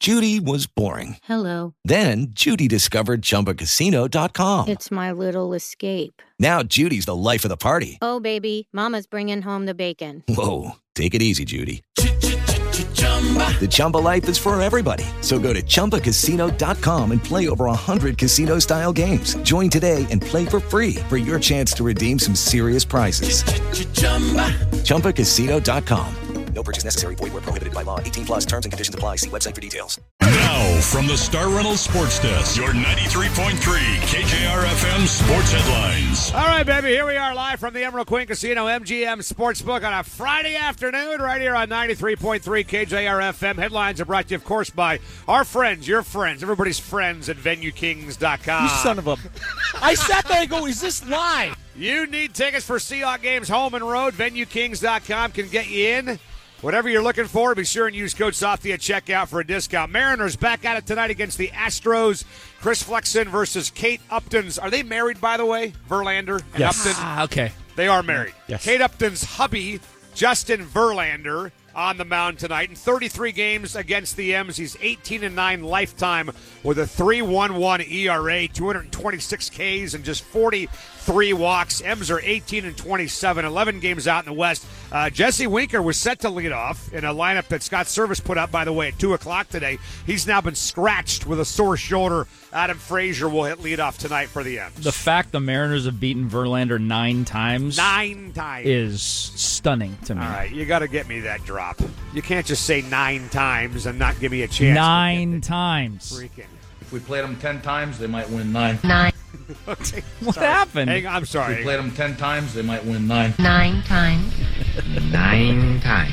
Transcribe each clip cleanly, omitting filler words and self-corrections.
Judy was boring. Hello. Then Judy discovered ChumbaCasino.com. It's my little escape. Now Judy's the life of the party. Oh, baby, mama's bringing home the bacon. Whoa, take it easy, Judy. The Chumba life is for everybody. So go to ChumbaCasino.com and play over 100 casino-style games. Join today and play for free for your chance to redeem some serious prizes. ChumbaCasino.com. No purchase necessary. Void where prohibited by law. 18 plus terms and conditions apply. See website for details. Now, from the Star Reynolds Sports Desk, your 93.3 KJR-FM Sports Headlines. All right, baby, here we are live from the Emerald Queen Casino MGM Sportsbook on a Friday afternoon right here on 93.3 KJR-FM. Headlines are brought to you, of course, by our friends, your friends, everybody's friends at VenueKings.com. You son of a... I sat there and go, is this live? You need tickets for Seahawks games home and road. VenueKings.com can get you in. Whatever you're looking for, be sure and use code SOFTY at checkout for a discount. Mariners back at it tonight against the Astros. Chris Flexen versus Kate Upton's. Are they married, by the way? Verlander and Yes. Upton? Okay. They are married. Yes. Kate Upton's hubby, Justin Verlander, on the mound tonight. In 33 games against the M's, he's 18-9 lifetime with a 3.11 ERA, 226 Ks, and just 43 walks. M's are 18-27, 11 games out in the West. Jesse Winker was set to lead off in a lineup that Scott Service put up, by the way, at 2 o'clock today. He's now been scratched with a sore shoulder. Adam Frazier will hit leadoff tonight for the M's. The fact the Mariners have beaten Verlander 9 times is stunning to me. All right, you got to get me that drop. You can't just say 9 times and not give me a chance. 9 times. Freaking. If we played them 10 times, they might win 9. Okay, What sorry. happened? Hang on, I'm sorry. If we played them 10 times, they might win 9. 9 times. 9 times.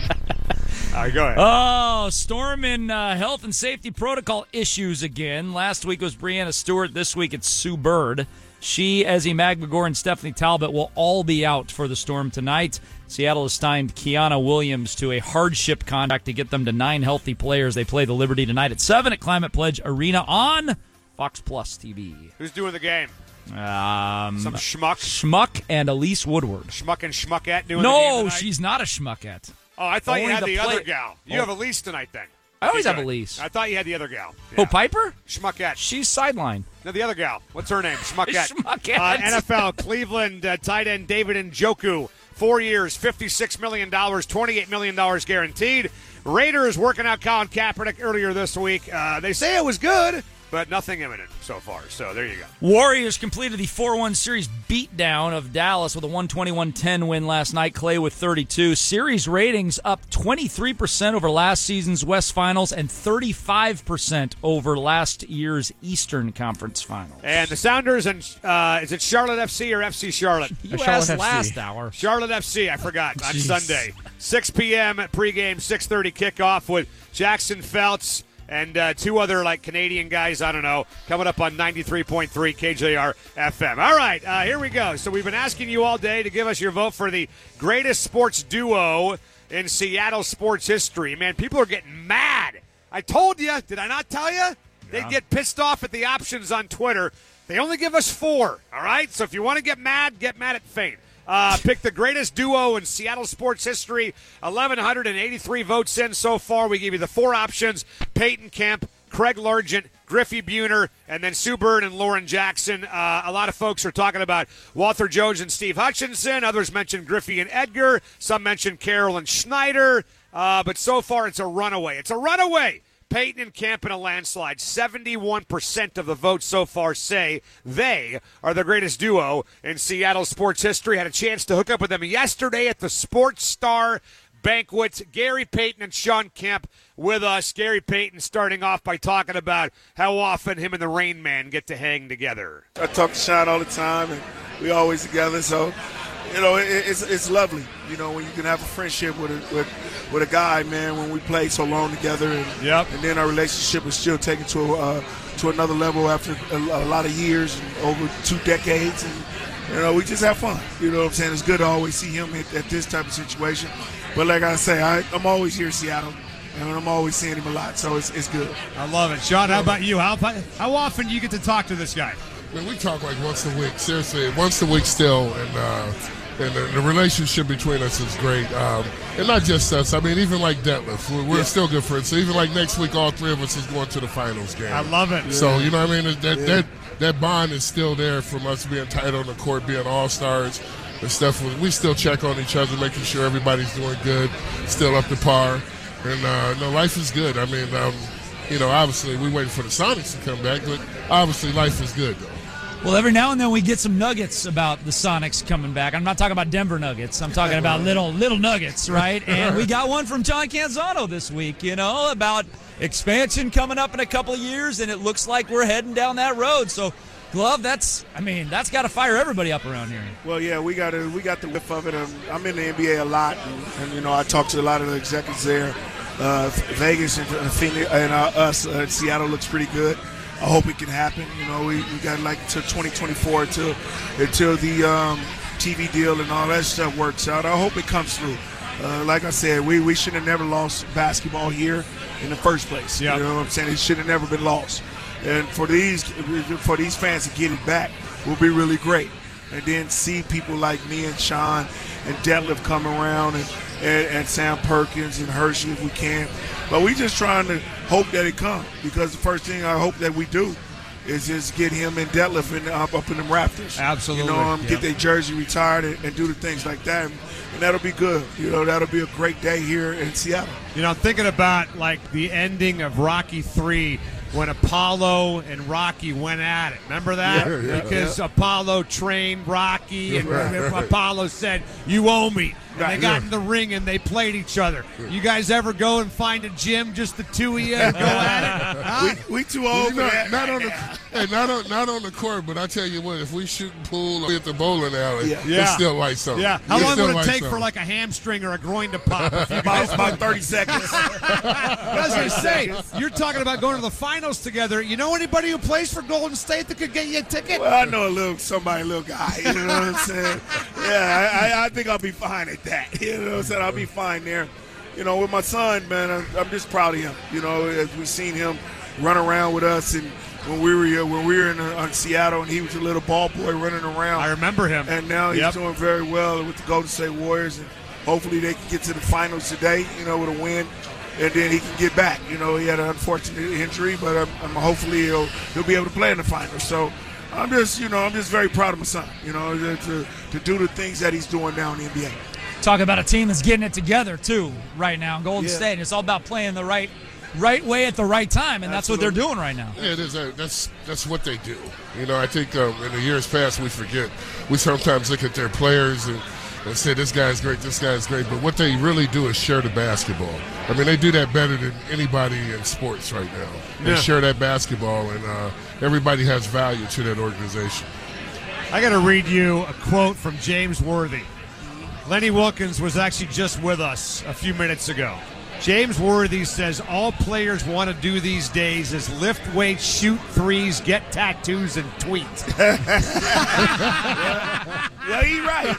All right, go ahead. Oh, Storm in health and safety protocol issues again. Last week was Brianna Stewart. This week it's Sue Bird. She, Ezzie Magmagor, and Stephanie Talbot will all be out for the Storm tonight. Seattle has signed Kiana Williams to a hardship contract to get them to 9 healthy players. They play the Liberty tonight at 7 at Climate Pledge Arena on Fox Plus TV. Who's doing the game? Some schmuck? Schmuck and Elise Woodward. Schmuck and Schmuckette doing the game No, tonight? she's not a Schmuckette. Oh, I thought you only had the other play- gal. You have Elise tonight, then. I always have Okay. Elise. I thought you had the other gal. Oh, Piper? Schmuckette. She's sideline. No, the other gal. What's her name? Schmuckette. Schmuckette. NFL, Cleveland tight end David Njoku. 4 years, $56 million, $28 million guaranteed. Raiders working out Colin Kaepernick earlier this week. They say it was good, but nothing imminent so far. So there you go. Warriors completed the 4-1 series beatdown of Dallas with a 121-10 win last night. Clay with 32. Series ratings up 23% over last season's West Finals and 35% over last year's Eastern Conference Finals. And the Sounders and is it Charlotte FC or FC Charlotte? You Charlotte asked FC. last hour. Charlotte FC, I forgot, on Jeez. Sunday. 6 p.m. pregame, 6:30 kickoff with Jackson Feltz and 2 other Canadian guys, I don't know, coming up on 93.3 KJR FM. All right, here we go. So we've been asking you all day to give us your vote for the greatest sports duo in Seattle sports history. Man, people are getting mad. I told you, did I not tell you? They'd get pissed off at the options on Twitter. They only give us 4, all right? So if you want to get mad at Fate. Pick the greatest duo in Seattle sports history. 1,183 votes in so far. We give you the 4 options: Peyton Kemp, Craig Largent, Griffey Buhner, and then Sue Bird and Lauren Jackson. A lot of folks are talking about Walter Jones and Steve Hutchinson. Others mentioned Griffey and Edgar. Some mentioned Carroll and Schneider. But so far, it's a runaway. It's a runaway. Peyton and Kemp in a landslide. 71% of the votes so far say they are the greatest duo in Seattle sports history. Had a chance to hook up with them yesterday at the Sports Star banquet. Gary Payton and Sean Kemp with us. Gary Payton starting off by talking about how often him and the Rain Man get to hang together. I talk to Sean all the time, and we always together. So, it's lovely. When you can have a friendship with a guy, man. When we played so long together, and then our relationship was still taken to another level after a lot of years and over 2 decades, and we just have fun. You know what I'm saying? It's good to always see him at this type of situation. But like I say, I'm always here in Seattle, and I'm always seeing him a lot, so it's good. I love it. Sean, how about you? How often do you get to talk to this guy? Man, we talk like once a week. Seriously, once a week still, and And the relationship between us is great. And not just us. I mean, even like Detlef, we're still good friends. So even like next week, all three of us is going to the finals game. I love it. So, you know what I mean? That bond is still there from us being tight on the court, being all-stars and stuff. We still check on each other, making sure everybody's doing good, still up to par. And, no, life is good. I mean, you know, obviously we waiting for the Sonics to come back, but obviously life is good, though. Well, every now and then we get some nuggets about the Sonics coming back. I'm not talking about Denver Nuggets. I'm talking about little nuggets, right? And we got one from John Canzano this week, you know, about expansion coming up in a couple of years, and it looks like we're heading down that road. So, Glove, that's got to fire everybody up around here. Well, yeah, we got the whiff of it. I'm in the NBA a lot, and you know, I talk to a lot of the executives there. Vegas and Phoenix and us, Seattle looks pretty good. I hope it can happen. You know, we got like until 2024 until the TV deal and all that stuff works out. I hope it comes through. Like I said, we should have never lost basketball here in the first place. Yep. You know what I'm saying? It should have never been lost. And for these fans to get it back will be really great. And then see people like me and Sean and Detlef come around and Sam Perkins and Hershey if we can. But we just trying to hope that it comes, because the first thing I hope that we do is just get him and Detlef up in them Raptors. Absolutely. You know, get their jersey retired and do the things like that. And that'll be good. You know, that'll be a great day here in Seattle. You know, I'm thinking about, like, the ending of Rocky III when Apollo and Rocky went at it. Remember that? Yeah, because Apollo trained Rocky, and Apollo said, "You owe me." And they got in the ring and they played each other. You guys ever go and find a gym, just the two of you, and go at it? Huh? We too old for that. Not on the court, but I tell you what, if we shoot pool or at the bowling alley, it's still lights on. Yeah. How long would it take for like a hamstring or a groin to pop? About 30 seconds. I was going to say, you're talking about going to the finals together. You know anybody who plays for Golden State that could get you a ticket? Well, I know a little guy. You know what I'm saying? Yeah, I think I'll be fine at that. You know what I'm saying? I'll be fine there. You know, with my son, man, I'm just proud of him. You know, as we've seen him run around with us, and when we were in Seattle, and he was a little ball boy running around. I remember him. And now he's doing very well with the Golden State Warriors, and hopefully they can get to the finals today, you know, with a win, and then he can get back. You know, he had an unfortunate injury, but hopefully he'll be able to play in the finals. So I'm just very proud of my son, you know, to do the things that he's doing now in the NBA. Talk about a team that's getting it together, too, right now in Golden State. And it's all about playing the right way at the right time, and that's what they're doing right now. Yeah, it is. That's what they do. You know, I think in the years past we forget. We sometimes look at their players and say, this guy's great, but what they really do is share the basketball. I mean, they do that better than anybody in sports right now. They share that basketball, and everybody has value to that organization. I got to read you a quote from James Worthy. Lenny Wilkins was actually just with us a few minutes ago. James Worthy says all players want to do these days is lift weights, shoot threes, get tattoos, and tweet. Yeah, he's right.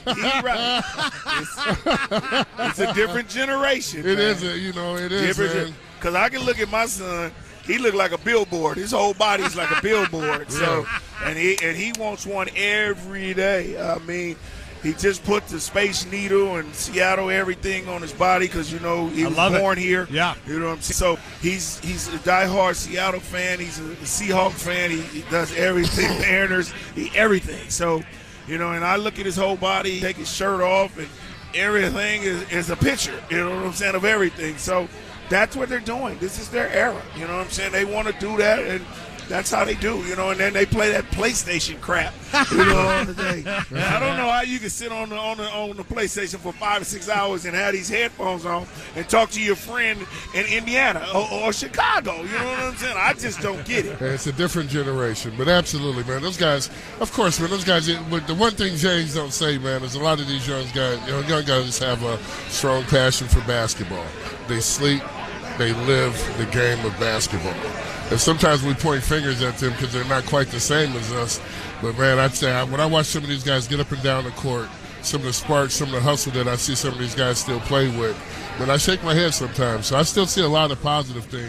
It's a different generation. It is. It is. Because I can look at my son. He looked like a billboard. His whole body's like a billboard. So, and he wants one every day. I mean, he just put the Space Needle and Seattle everything on his body because, you know, he was born here. Yeah. You know what I'm saying? So he's a diehard Seattle fan. He's a Seahawks fan. He does everything. Mariners, everything. So, you know, and I look at his whole body, take his shirt off, and everything is a picture, you know what I'm saying, of everything. So that's what they're doing. This is their era. You know what I'm saying? They want to do that, and that's how they do, you know, and then they play that PlayStation crap, you know, on the day. I don't know how you can sit on the PlayStation for 5 or 6 hours and have these headphones on and talk to your friend in Indiana or Chicago, you know what I'm saying? I just don't get it. It's a different generation, but absolutely, man. Those guys, of course, man, but the one thing James don't say, man, is a lot of these young guys have a strong passion for basketball. They sleep, they live the game of basketball. And sometimes we point fingers at them because they're not quite the same as us. But, man, I'd say when I watch some of these guys get up and down the court, some of the sparks, some of the hustle that I see some of these guys still play with, but I shake my head sometimes. So I still see a lot of positive things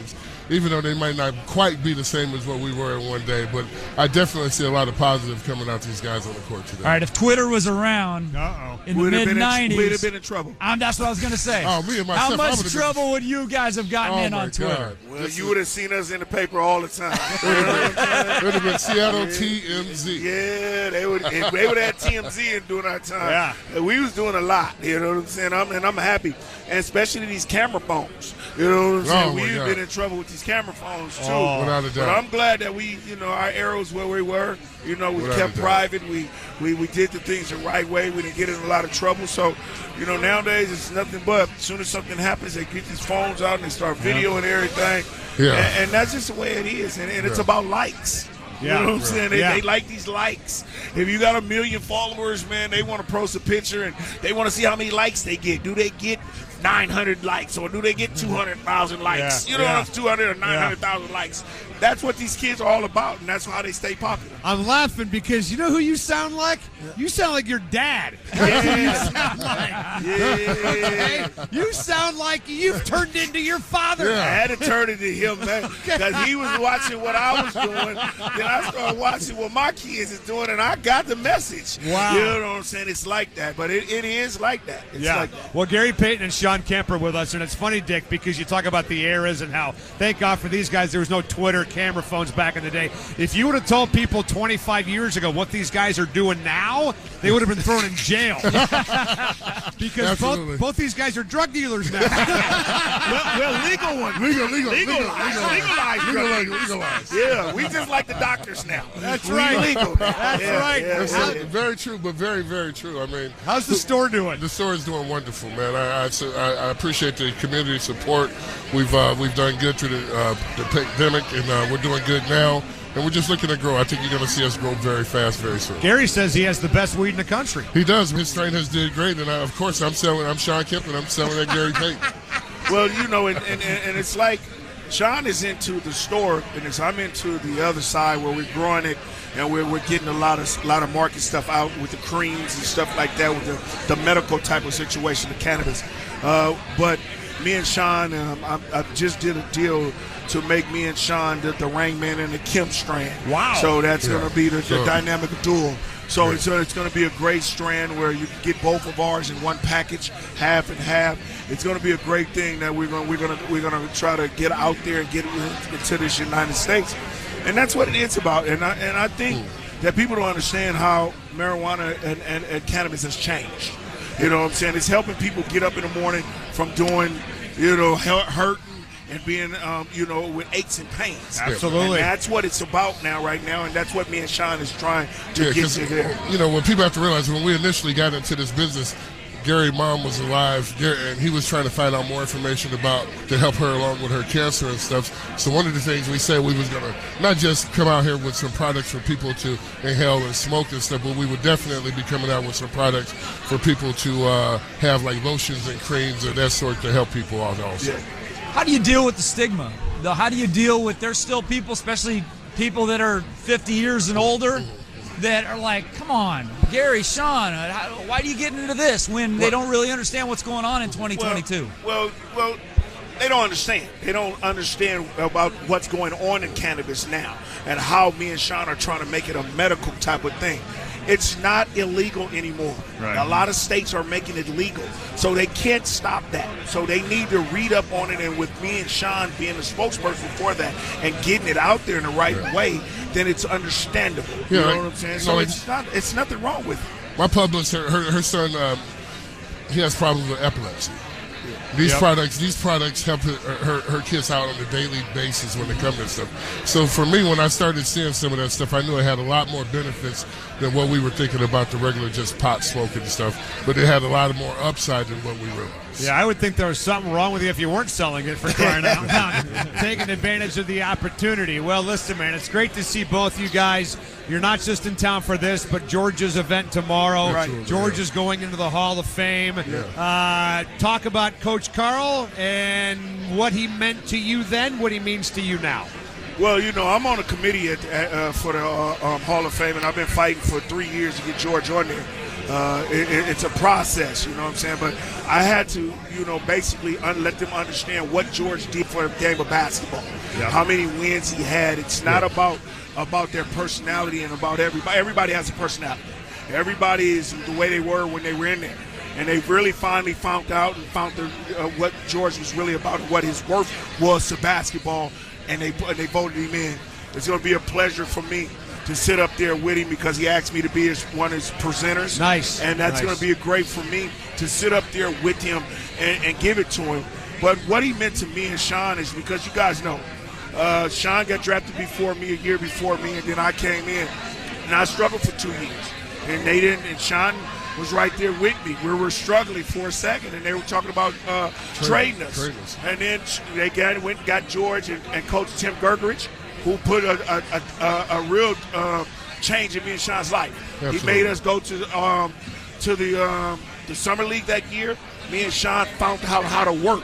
even though they might not quite be the same as what we were in one day. But I definitely see a lot of positive coming out these guys on the court today. All right, if Twitter was around in the mid-'90s, we'd have been in trouble. That's what I was going to say. Oh, me and myself. How much trouble would you guys have gotten in on Twitter? Well, you would have seen us in the paper all the time. It would have been Seattle TMZ. Yeah, they would have had TMZ during our time. Yeah. We was doing a lot, you know what I'm saying? I'm happy. And especially these camera phones. You know what I'm saying? We've been in trouble with these camera phones, too. Without a doubt. But I'm glad that we, our arrows where we were. We kept private. We did the things the right way. We didn't get in a lot of trouble. So, nowadays it's nothing but as soon as something happens, they get these phones out and they start videoing everything. Yeah. And that's just the way it is. And it's about likes. You know what I'm saying? They like these likes. If you got 1 million followers, man, they want to post a picture and they want to see how many likes they get. Do they get 900 likes or do they get 200,000 likes? 200 or 900,000 likes. That's what these kids are all about, and that's how they stay popular. I'm laughing because you know who you sound like? You sound like your dad. You sound like you've turned into your father. I had to turn into him, man, because he was watching what I was doing. Then I started watching what my kids is doing, and I got the message. Wow. You know what I'm saying? It's like that, but it is like that. It's like that. Well, Gary Payton and Sean Kemper with us, and it's funny, Dick, because you talk about the eras and how, thank God for these guys, there was no Twitter, camera phones back in the day. If you would have told people 25 years ago what these guys are doing now, they would have been thrown in jail. Because both these guys are drug dealers now. well, legal ones. Legalized. Yeah, we just like the doctors now. That's right. Legal. That's right. That's very true, but very, very true. I mean, how's the store doing? The store is doing wonderful, man. I appreciate the community support. We've done good through the pandemic, and we're doing good now. And we're just looking to grow. I think you're going to see us grow very fast, very soon. Gary says he has the best weed in the country. He does. His strain has did great, and of course I'm Sean Kemp, and I'm selling at Gary Payton. Well, and it's like Sean is into the store, and I'm into the other side where we're growing it, and we're getting a lot of market stuff out with the creams and stuff like that, with the medical type of situation, the cannabis. But me and Sean, I just did a deal to make me and Sean the Rangman and the Kemp strand. Wow. So that's going to be the dynamic duel. So it's going to be a great strand where you can get both of ours in one package, half and half. It's going to be a great thing that we're going to try to get out there and get into this United States. And that's what it's about. And I think that people don't understand how marijuana and cannabis has changed. You know what I'm saying? It's helping people get up in the morning from doing, hurting and being, with aches and pains. Absolutely. And that's what it's about right now, and that's what me and Sean is trying to get to there. What people have to realize, when we initially got into this business, Gary's mom was alive, and he was trying to find out more information to help her along with her cancer and stuff. So one of the things we said, we was going to not just come out here with some products for people to inhale and smoke and stuff, but we would definitely be coming out with some products for people to have like lotions and creams and that sort to help people out also. Yeah. How do you deal with the stigma? How do you deal with, there's still people, especially people that are 50 years and older, that are like, come on, Gary, Sean, why do you get into this when they don't really understand what's going on in 2022? Well, they don't understand. They don't understand about what's going on in cannabis now and how me and Sean are trying to make it a medical type of thing. It's not illegal anymore. Right. A lot of states are making it legal, so they can't stop that. So they need to read up on it, and with me and Sean being the spokesperson for that and getting it out there in the right way, then it's understandable. You know what I'm saying? So it's nothing wrong with it. My publicist, her son, he has problems with epilepsy. These products help her kids out on a daily basis when they come to stuff. So for me, when I started seeing some of that stuff, I knew it had a lot more benefits than what we were thinking about the regular just pot smoking and stuff. But it had a lot more upside than what we realized. Yeah, I would think there was something wrong with you if you weren't selling it, for crying out loud, taking advantage of the opportunity. Well, listen, man, it's great to see both you guys. You're not just in town for this, but Georgia's event tomorrow. Right. Georgia's going into the Hall of Fame. Yeah. Talk about Coach Carl and what he meant to you then, what he means to you now. Well, I'm on a committee for the Hall of Fame, and I've been fighting for 3 years to get George on there. It's a process, you know what I'm saying? But I had to, basically let them understand what George did for the game of basketball, how many wins he had. It's not about their personality and about everybody. Everybody has a personality. Everybody is the way they were when they were in there. And they really finally found out and found what George was really about and what his worth was to basketball, and they voted him in. It's going to be a pleasure for me to sit up there with him because he asked me to be one of his presenters. Nice. And that's going to be great for me to sit up there with him and give it to him. But what he meant to me and Sean is because you guys know, Sean got drafted before me, a year before me, and then I came in. And I struggled for 2 years. And they didn't, and Sean was right there with me. We were struggling for a second, and they were talking about trading us. And then they went and got George and Coach Tim Gergerich, who put a real change in me and Sean's life. Absolutely. He made us go to the summer league that year. Me and Sean found out how to work,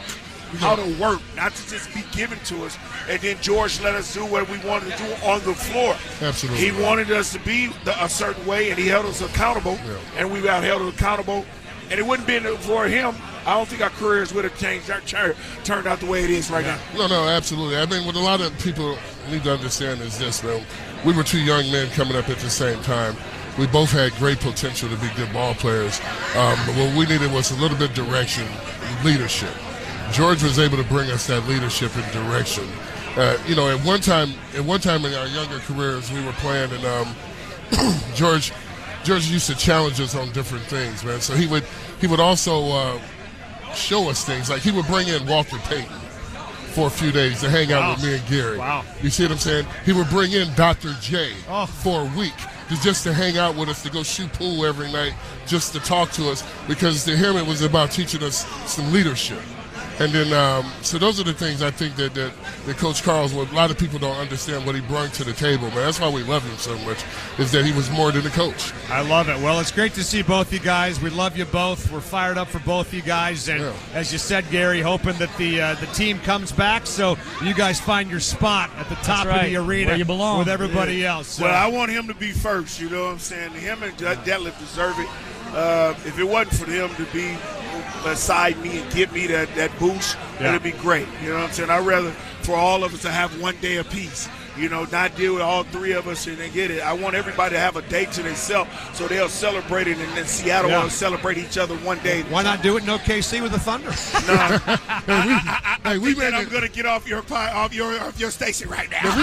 not to just be given to us. And then George let us do what we wanted to do on the floor. Absolutely. He wanted us to be a certain way, and he held us accountable, and we got held accountable. And it wouldn't have been for him, I don't think our careers would have changed, turned out the way it is right now. No, absolutely. I mean, what a lot of people need to understand is this, man. We were two young men coming up at the same time. We both had great potential to be good ball players. But what we needed was a little bit of direction, leadership. George was able to bring us that leadership and direction. At one time in our younger careers, we were playing, and George used to challenge us on different things, man. So he would also show us things. Like he would bring in Walter Payton for a few days to hang out with me and Gary. Wow. You see what I'm saying? He would bring in Dr. J for a week just to hang out with us, to go shoot pool every night, just to talk to us, because to him it was about teaching us some leadership. And then, so those are the things I think that Coach Carl's, a lot of people don't understand what he brought to the table, man. That's why we love him so much, is that he was more than a coach. I love it. Well, it's great to see both you guys. We love you both. We're fired up for both you guys. And as you said, Gary, hoping that the team comes back so you guys find your spot at the top of the arena where you belong with everybody else. So. Well, I want him to be first, you know what I'm saying? Him and Detlef deserve it. If it wasn't for him to be beside me and give me that boost, it'd be great. You know what I'm saying? I'd rather for all of us to have one day apiece. Not deal with all three of us and then get it. I want everybody to have a day to themselves so they'll celebrate it, and then Seattle will celebrate each other one day. Why not do it in OKC with the Thunder? No. I'm going to get off your station right now.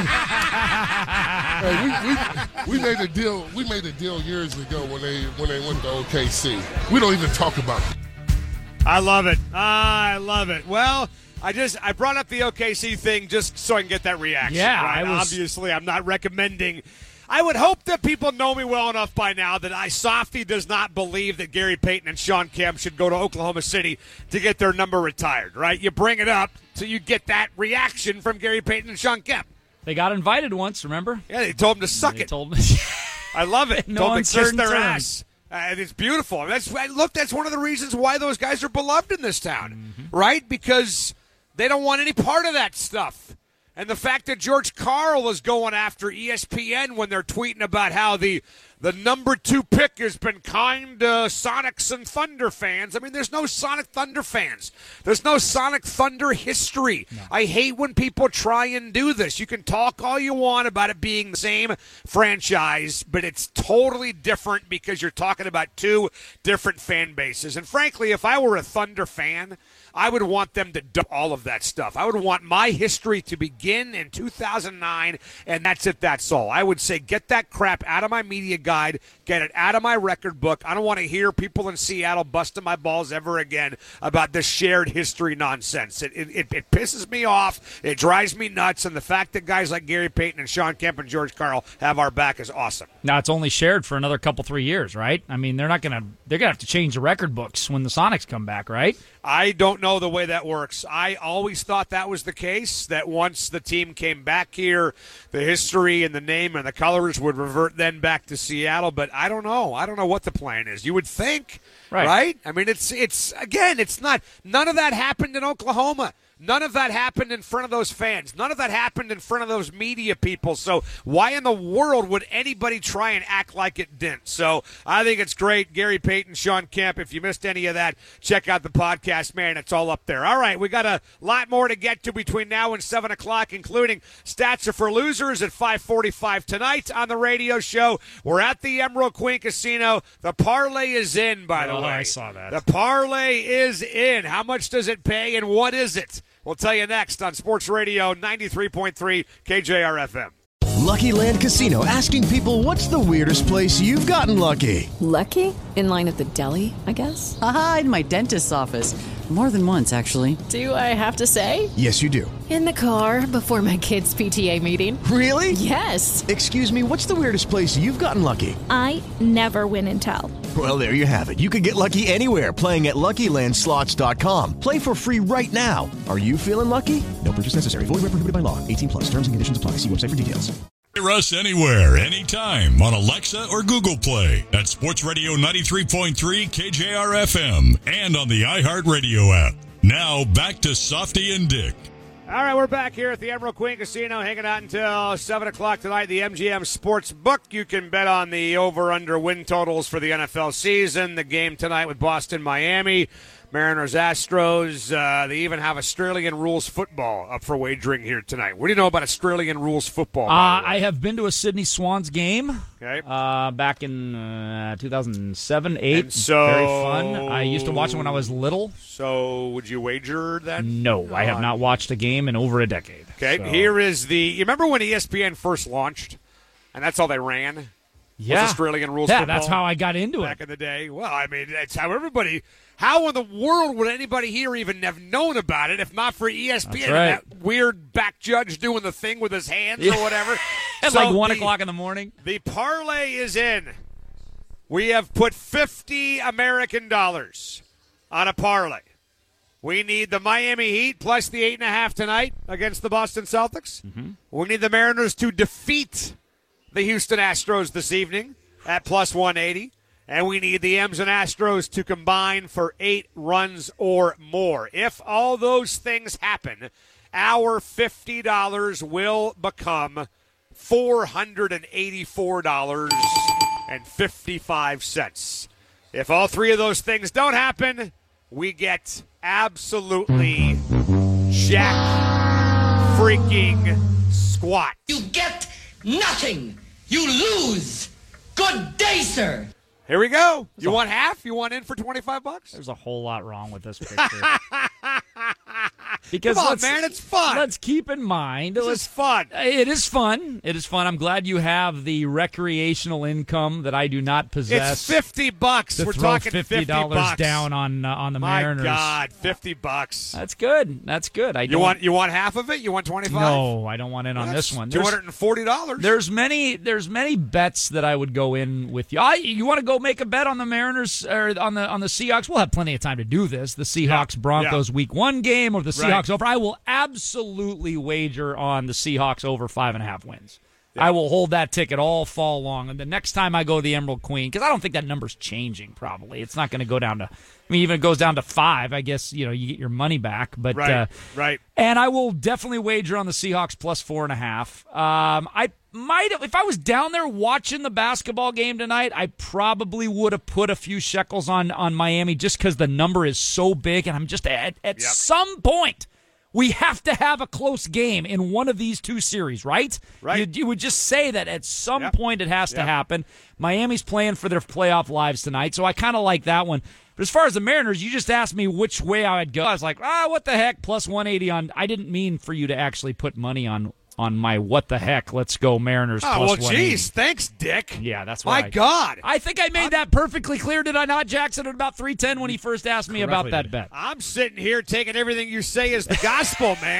We made a deal. We made a deal years ago when they went to OKC. We don't even talk about it. I love it. Well, I brought up the OKC thing just so I can get that reaction. Yeah, right? Obviously, I'm not recommending. I would hope that people know me well enough by now that Softy does not believe that Gary Payton and Sean Kemp should go to Oklahoma City to get their number retired, right? You bring it up so you get that reaction from Gary Payton and Sean Kemp. They got invited once, remember? Yeah, they told him to suck it. Told them. I love it. No told them to kiss uncertain their terms. ass. And it's beautiful. That's one of the reasons why those guys are beloved in this town, right? Because they don't want any part of that stuff. And the fact that George Karl is going after ESPN when they're tweeting about how the number 2 pick has been kind to Sonics and Thunder fans. I mean, there's no Sonic Thunder fans. There's no Sonic Thunder history. No. I hate when people try and do this. You can talk all you want about it being the same franchise, but it's totally different because you're talking about 2 different fan bases. And frankly, if I were a Thunder fan, I would want them to do all of that stuff. I would want my history to begin in 2009, and that's it, that's all. I would say get that crap out of my media guide, get it out of my record book. I don't want to hear people in Seattle busting my balls ever again about this shared history nonsense. It pisses me off. It drives me nuts, and the fact that guys like Gary Payton and Sean Kemp and George Karl have our back is awesome. Now, it's only shared for another 3 years, right? I mean, they're going to have to change the record books when the Sonics come back, right? I don't know the way that works. I always thought that was the case, that once the team came back here, the history and the name and the colors would revert then back to Seattle, but I don't know. I don't know what the plan is. You would think, right? I mean, it's not, none of that happened in Oklahoma. None of that happened in front of those fans. None of that happened in front of those media people. So why in the world would anybody try and act like it didn't? So I think it's great. Gary Payton, Sean Kemp, if you missed any of that, check out the podcast, man. It's all up there. All right, we got a lot more to get to between now and 7 o'clock, including Stats Are for Losers at 5:45 tonight on the radio show. We're at the Emerald Queen Casino. The parlay is in, by the way. I saw that. The parlay is in. How much does it pay, and what is it? We'll tell you next on Sports Radio 93.3 KJR-FM. Lucky Land Casino, asking people, what's the weirdest place you've gotten lucky? Lucky? In line at the deli, I guess? Aha, in my dentist's office. More than once, actually. Do I have to say? Yes, you do. In the car before my kids' PTA meeting. Really? Yes. Excuse me, what's the weirdest place you've gotten lucky? I never win and tell. Well, there you have it. You can get lucky anywhere, playing at LuckyLandSlots.com. Play for free right now. Are you feeling lucky? No purchase necessary. Void where prohibited by law. 18+. Terms and conditions apply. See website for details. Hear us anywhere, anytime on Alexa or Google Play at Sports Radio 93.3 KJR-FM and on the iHeartRadio app. Now back to Softy and Dick. All right, we're back here at the Emerald Queen Casino, hanging out until 7 o'clock tonight. The MGM Sports Book. You can bet on the over-under win totals for the NFL season. The game tonight with Boston, Miami, Mariners, Astros. They even have Australian rules football up for wagering here tonight. What do you know about Australian rules football? I have been to a Sydney Swans game. Okay. Back in 2007, 8. And so, very fun. I used to watch it when I was little. So would you wager that? No, I have not watched a game in over a decade. Okay, so. Here is the. You remember when ESPN first launched, and that's all they ran? Yeah, was Australian rules. Yeah, football that's how I got into back in the day. Well, I mean, that's how everybody. How in the world would anybody here even have known about it if not for ESPN That's and right. that weird back judge doing the thing with his hands or whatever? At So like 1 o'clock in the morning. The parlay is in. We have put $50 American on a parlay. We need the Miami Heat plus the 8.5 tonight against the Boston Celtics. Mm-hmm. We need the Mariners to defeat the Houston Astros this evening at plus 180. And we need the M's and Astros to combine for 8 runs or more. If all those things happen, our $50 will become $484.55. If all 3 of those things don't happen, we get absolutely jack freaking squat. You get nothing. You lose. Good day, sir. Here we go. You want half? You want in for $25? There's a whole lot wrong with this picture. Because come on, man, it's fun. Let's keep in mind. This is fun. It is fun. It is fun. I'm glad you have the recreational income that I do not possess. It's $50. To We're throw talking $50 down on the Mariners. My God, $50. That's good. That's good. You want half of it? You want 25? No, I don't want in on this one. $240. There's many bets that I would go in with you. You want to go make a bet on the Mariners or on the Seahawks? We'll have plenty of time to do this. The Seahawks Broncos Week 1 game or the Seahawks over. I will absolutely wager on the Seahawks over 5.5 wins. Yeah. I will hold that ticket all fall long. And the next time I go to the Emerald Queen, because I don't think that number's changing probably. It's not going to go down to, even if it goes down to 5, I guess, you get your money back. But right. And I will definitely wager on the Seahawks plus 4.5. I might have, if I was down there watching the basketball game tonight, I probably would have put a few shekels on Miami just because the number is so big. And I'm just at some point, we have to have a close game in one of these 2 series, right? Right. You would just say that at some point it has to happen. Miami's playing for their playoff lives tonight, so I kind of like that one. But as far as the Mariners, you just asked me which way I would go. I was like, what the heck, plus 180 on. I didn't mean for you to actually put money on my what the heck, let's go Mariners plus 180. Geez, thanks, Dick. Yeah, that's why. My God. I think I made that perfectly clear, did I not, Jackson, at about 3:10 when he first asked me about that bet. I'm sitting here taking everything you say as the gospel, man.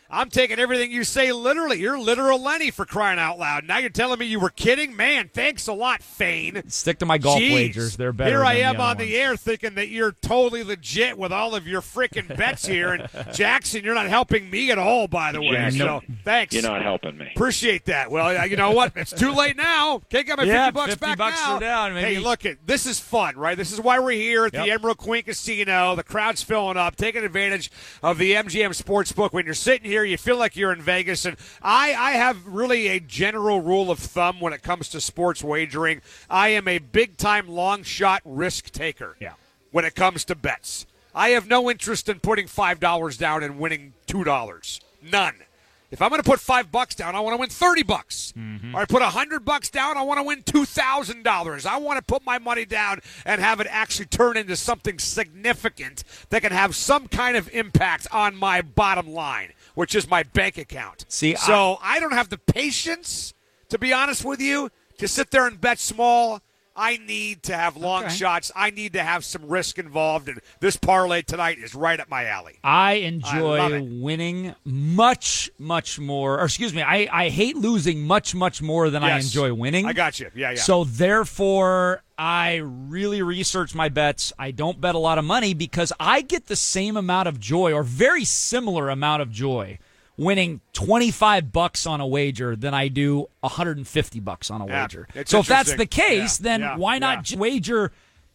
I'm taking everything you say literally. You're literal Lenny, for crying out loud. Now you're telling me you were kidding? Man, thanks a lot, Fane. Stick to my golf wagers. They're better. Here I am the on the air thinking that you're totally legit with all of your freaking bets here. And Jackson, you're not helping me at all, by the way. Yeah, so thanks. You're not helping me. Appreciate that. Well, you know what? It's too late now. Can't get my $50 back now. Are down, maybe. Hey, look, this is fun, right? This is why we're here at the Emerald Queen Casino. The crowd's filling up, taking advantage of the MGM Sportsbook. When you're sitting here, you feel like you're in Vegas. And I have really a general rule of thumb when it comes to sports wagering. I am a big-time long-shot risk taker when it comes to bets. I have no interest in putting $5 down and winning $2. None. If I'm going to put $5 down, I want to win $30. Mm-hmm. Or I put $100 down, I want to win $2,000. I want to put my money down and have it actually turn into something significant that can have some kind of impact on my bottom line, which is my bank account. So I don't have the patience, to be honest with you, to sit there and bet small. I need to have long shots. I need to have some risk involved, and this parlay tonight is right up my alley. I enjoy winning much, much more. Or excuse me, I hate losing much, much more than I enjoy winning. I got you. Yeah. So therefore, I really research my bets. I don't bet a lot of money because I get the same amount of joy or very similar amount of joy winning $25 on a wager than I do $150 on a wager. So if that's the case, then why not wager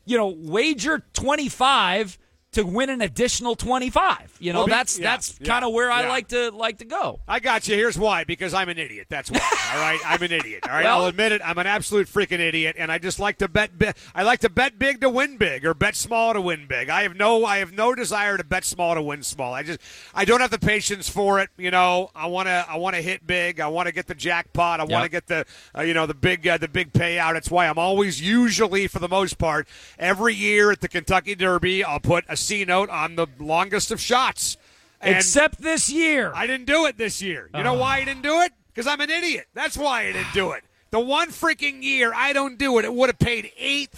25 to win an additional 25? That's kind of where I like to go. I got you. Here's why. Because I'm an idiot. That's why. All right, I'm an idiot. All right, I'll admit it. I'm an absolute freaking idiot, and I just like to bet big. I like to bet big to win big, or bet small to win big. I have no desire to bet small to win small. I don't have the patience for it. I want to hit big. I want to get the jackpot. I want to get the big payout. It's why I'm always, usually for the most part, every year at the Kentucky Derby, I'll put a C note on the longest of shots. And except this year. I didn't do it this year. You know why I didn't do it? Because I'm an idiot. That's why I didn't do it. The one freaking year I don't do it, it would have paid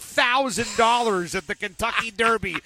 $8,000 at the Kentucky Derby.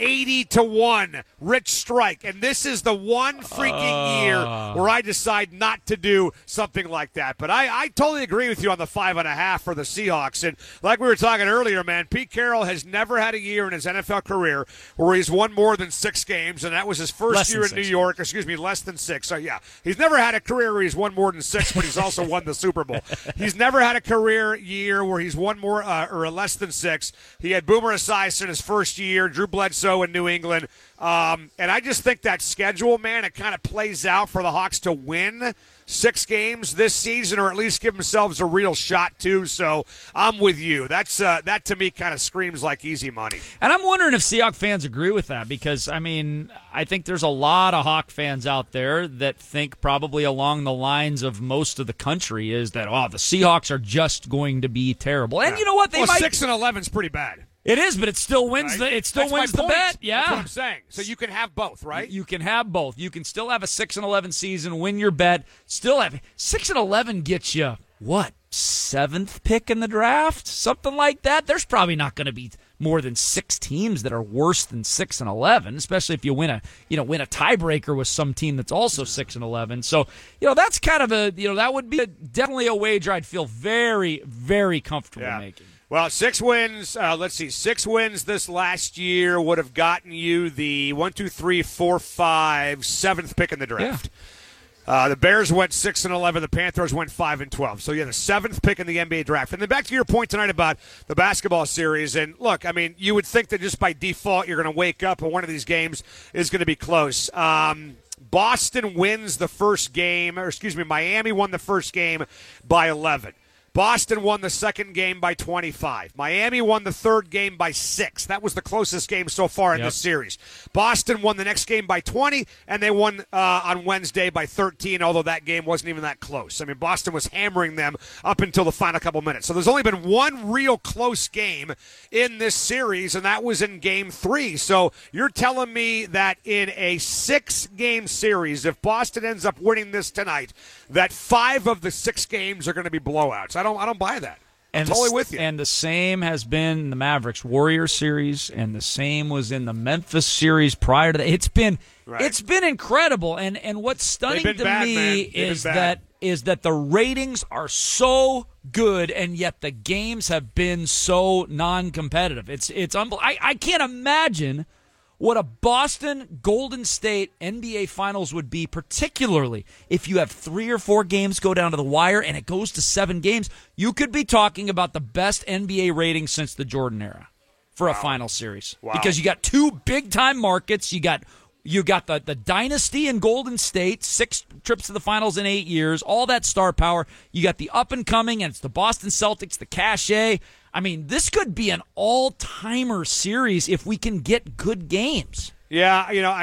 80-1, Rich Strike. And this is the one freaking year where I decide not to do something like that. But I totally agree with you on the 5.5 for the Seahawks. And like we were talking earlier, man, Pete Carroll has never had a year in his NFL career where he's won more than 6 games, and that was his first year in New York. Excuse me, less than 6. So, yeah, he's never had a career where he's won more than 6, but he's also won the Super Bowl. He's never had a career year where he's won more or less than 6. He had Boomer Esiason his first year, Drew Bledsoe in New England. And I just think that schedule, man, it kind of plays out for the Hawks to win 6 games this season, or at least give themselves a real shot to. So I'm with you. That to me kind of screams like easy money. And I'm wondering if Seahawks fans agree with that, because I think there's a lot of Hawk fans out there that think probably along the lines of most of the country is that the Seahawks are just going to be terrible. And you know what? 6-11 is pretty bad. It is, but it still wins the bet. Yeah, that's what I'm saying. So you can have both, right? You can have both. You can still have a 6-11 season, win your bet. Still have 6-11 gets you what, 7th pick in the draft, something like that. There's probably not going to be more than 6 teams that are worse than 6-11, especially if you win a tiebreaker with some team that's also 6-11. So that's kind of that would be definitely a wager I'd feel very, very comfortable making. Well, 6 wins. Let's see. 6 wins this last year would have gotten you the 7th pick in the draft. Yeah. The Bears went 6-11. The Panthers went 5-12. So, the 7th pick in the NBA draft. And then back to your point tonight about the basketball series. And look, you would think that just by default you're going to wake up and one of these games is going to be close. Boston wins the first game, Miami won the first game by 11. Boston won the second game by 25. Miami won the third game by 6. That was the closest game so far in this series. Boston won the next game by 20, and they won on Wednesday by 13, although that game wasn't even that close. Boston was hammering them up until the final couple minutes. So there's only been one real close game in this series, and that was in Game 3. So you're telling me that in a 6-game series, if Boston ends up winning this tonight, that 5 of the 6 games are going to be blowouts. I don't buy that. I'm totally with you. And the same has been the Mavericks Warriors series, and the same was in the Memphis series prior to that. It's been incredible. And what's stunning to me is that the ratings are so good, and yet the games have been so non-competitive. It's I can't imagine what a Boston Golden State NBA Finals would be, particularly if you have 3 or 4 games go down to the wire and it goes to 7 games. You could be talking about the best NBA ratings since the Jordan era for a final series. Wow. Because you got 2 big-time markets. You got the dynasty in Golden State, 6 trips to the finals in 8 years, all that star power. You got the up-and-coming, and it's the Boston Celtics, the cachet. I mean, this could be an all-timer series if we can get good games. Yeah,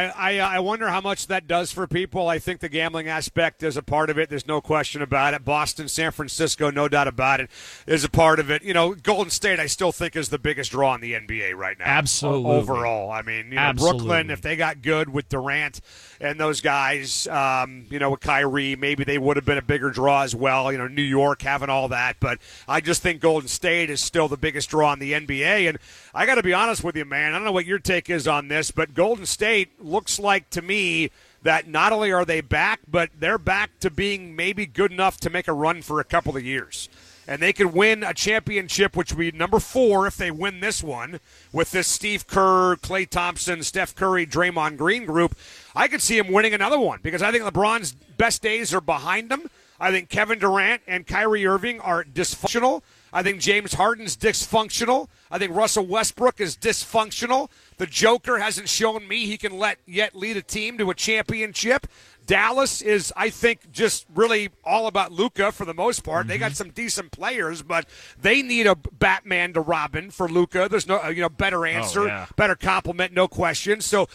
I wonder how much that does for people. I think the gambling aspect is a part of it. There's no question about it. Boston, San Francisco, no doubt about it, is a part of it. Golden State, I still think, is the biggest draw in the NBA right now. Absolutely. Overall. I mean, Brooklyn, if they got good with Durant and those guys, with Kyrie, maybe they would have been a bigger draw as well. New York having all that. But I just think Golden State is still the biggest draw in the NBA. And I got to be honest with you, man. I don't know what your take is on this, but Golden State looks like to me that not only are they back, but they're back to being maybe good enough to make a run for a couple of years. And they could win a championship, which would be number 4 if they win this one, with this Steve Kerr, Klay Thompson, Steph Curry, Draymond Green group. I could see him winning another one because I think LeBron's best days are behind him. I think Kevin Durant and Kyrie Irving are dysfunctional. I think James Harden's dysfunctional. I think Russell Westbrook is dysfunctional. The Joker hasn't shown me he can yet lead a team to a championship. Dallas is, I think, just really all about Luka for the most part. Mm-hmm. They got some decent players, but they need a Batman to Robin for Luka. There's no better answer, better compliment, no question. So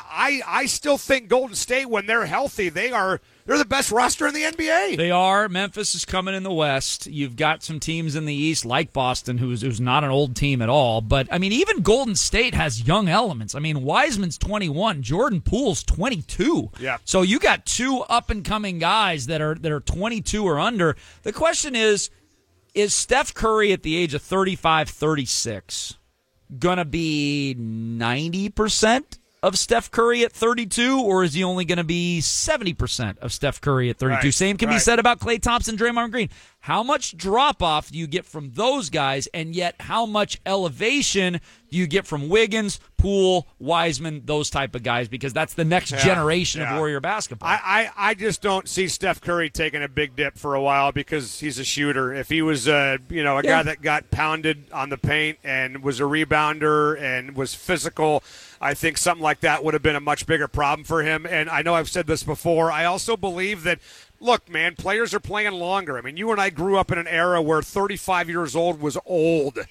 I still think Golden State, when they're healthy, they're the best roster in the NBA. They are. Memphis is coming in the West. You've got some teams in the East like Boston, who's not an old team at all. But, I mean, even Golden State has young elements. I mean, Wiseman's 21. Jordan Poole's 22. Yeah. So you got 2 up-and-coming guys that are 22 or under. The question is Steph Curry at the age of 35, 36 going to be 90% of Steph Curry at 32, or is he only going to be 70% of Steph Curry at 32? Right, Same can be said about Klay Thompson, Draymond Green. How much drop-off do you get from those guys, and yet how much elevation do you get from Wiggins, Poole, Wiseman, those type of guys? Because that's the next generation of Warrior basketball. I just don't see Steph Curry taking a big dip for a while because he's a shooter. If he was a guy that got pounded on the paint and was a rebounder and was physical, I think something like that would have been a much bigger problem for him. And I know I've said this before. I also believe that, look, man, players are playing longer. I mean, you and I grew up in an era where 35 years old was old,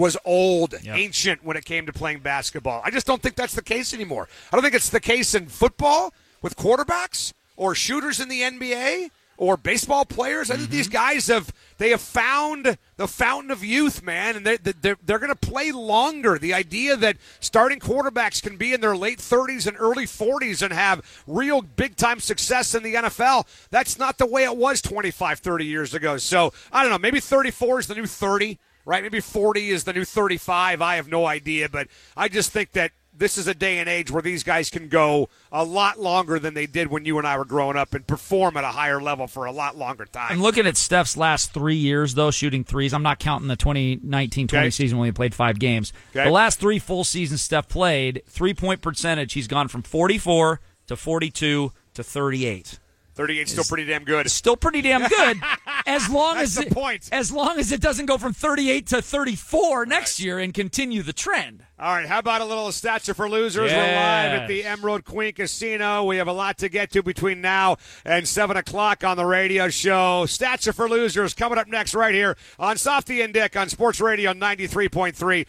ancient when it came to playing basketball. I just don't think that's the case anymore. I don't think it's the case in football with quarterbacks or shooters in the NBA or baseball players. I think these guys have found the fountain of youth, man, and they're going to play longer. The idea that starting quarterbacks can be in their late 30s and early 40s and have real big-time success in the NFL, that's not the way it was 25, 30 years ago. So, I don't know, maybe 34 is the new 30, right? Maybe 40 is the new 35. I have no idea, but I just think that this is a day and age where these guys can go a lot longer than they did when you and I were growing up and perform at a higher level for a lot longer time. I'm looking at Steph's last 3 years, though, shooting threes. I'm not counting the 2019-20 season when he played 5 games. Okay. The last 3 full seasons Steph played, 3-point percentage, he's gone from 44 to 42 to 38. 38 still pretty damn good. Still pretty damn good. As long That's as the point. As long as it doesn't go from 38 to 34 next year and continue the trend. All right, how about a little Stats Are for Losers? Yes. We're live at the Emerald Queen Casino. We have a lot to get to between now and 7 o'clock on the radio show. Stats Are for Losers coming up next right here on Softy and Dick on Sports Radio 93.3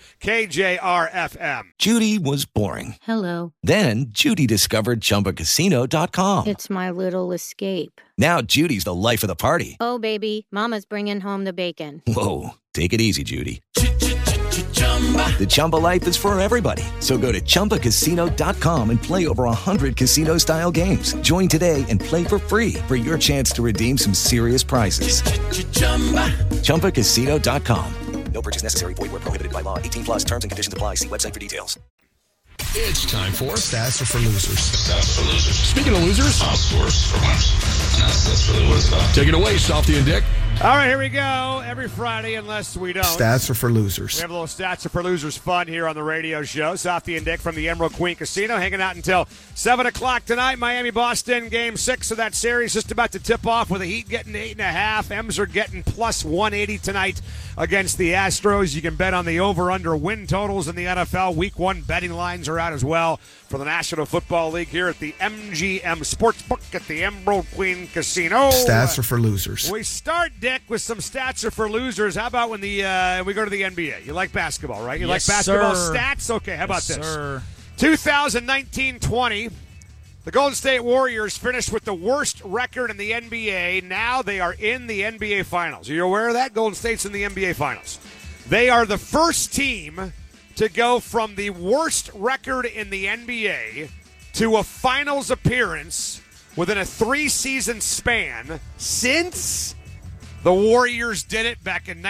KJRFM. Judy was boring. Hello. Then Judy discovered ChumbaCasino.com. It's my little escape. Now Judy's the life of the party. Oh, baby, mama's bringing home the bacon. Whoa, take it easy, Judy. The Chumba life is for everybody. So go to ChumbaCasino.com and play over 100 casino-style games. Join today and play for free for your chance to redeem some serious prizes. ChumbaCasino.com. No purchase necessary. Void where prohibited by law. 18 plus terms and conditions apply. See website for details. It's time for Stats Are for Losers. Stats for Losers. Speaking of losers, I'll scores for winners. And that's really what it's about. Take it away, Softy and Dick. All right, here we go. Every Friday, unless we don't. Stats Are for Losers. We have a little Stats Are for Losers fun here on the radio show. Softy and Dick from the Emerald Queen Casino hanging out until 7 o'clock tonight. Miami-Boston, Game 6 of that series just about to tip off with the Heat getting 8.5. M's are getting plus 180 tonight against the Astros. You can bet on the over-under win totals in the NFL. Week 1 betting lines are out as well for the National Football League here at the MGM Sportsbook at the Emerald Queen Casino. Stats Are for Losers. We start, Dick, with some Stats Are for Losers. How about when we go to the NBA? You like basketball, right? You Yes, like basketball sir. stats? Okay, how about Yes, this? sir. 2019-20, the Golden State Warriors finished with the worst record in the NBA. Now they are in the NBA Finals. Are you aware of that? Golden State's in the NBA Finals. They are the first team to go from the worst record in the NBA to a finals appearance within a 3-season span since the Warriors did it back in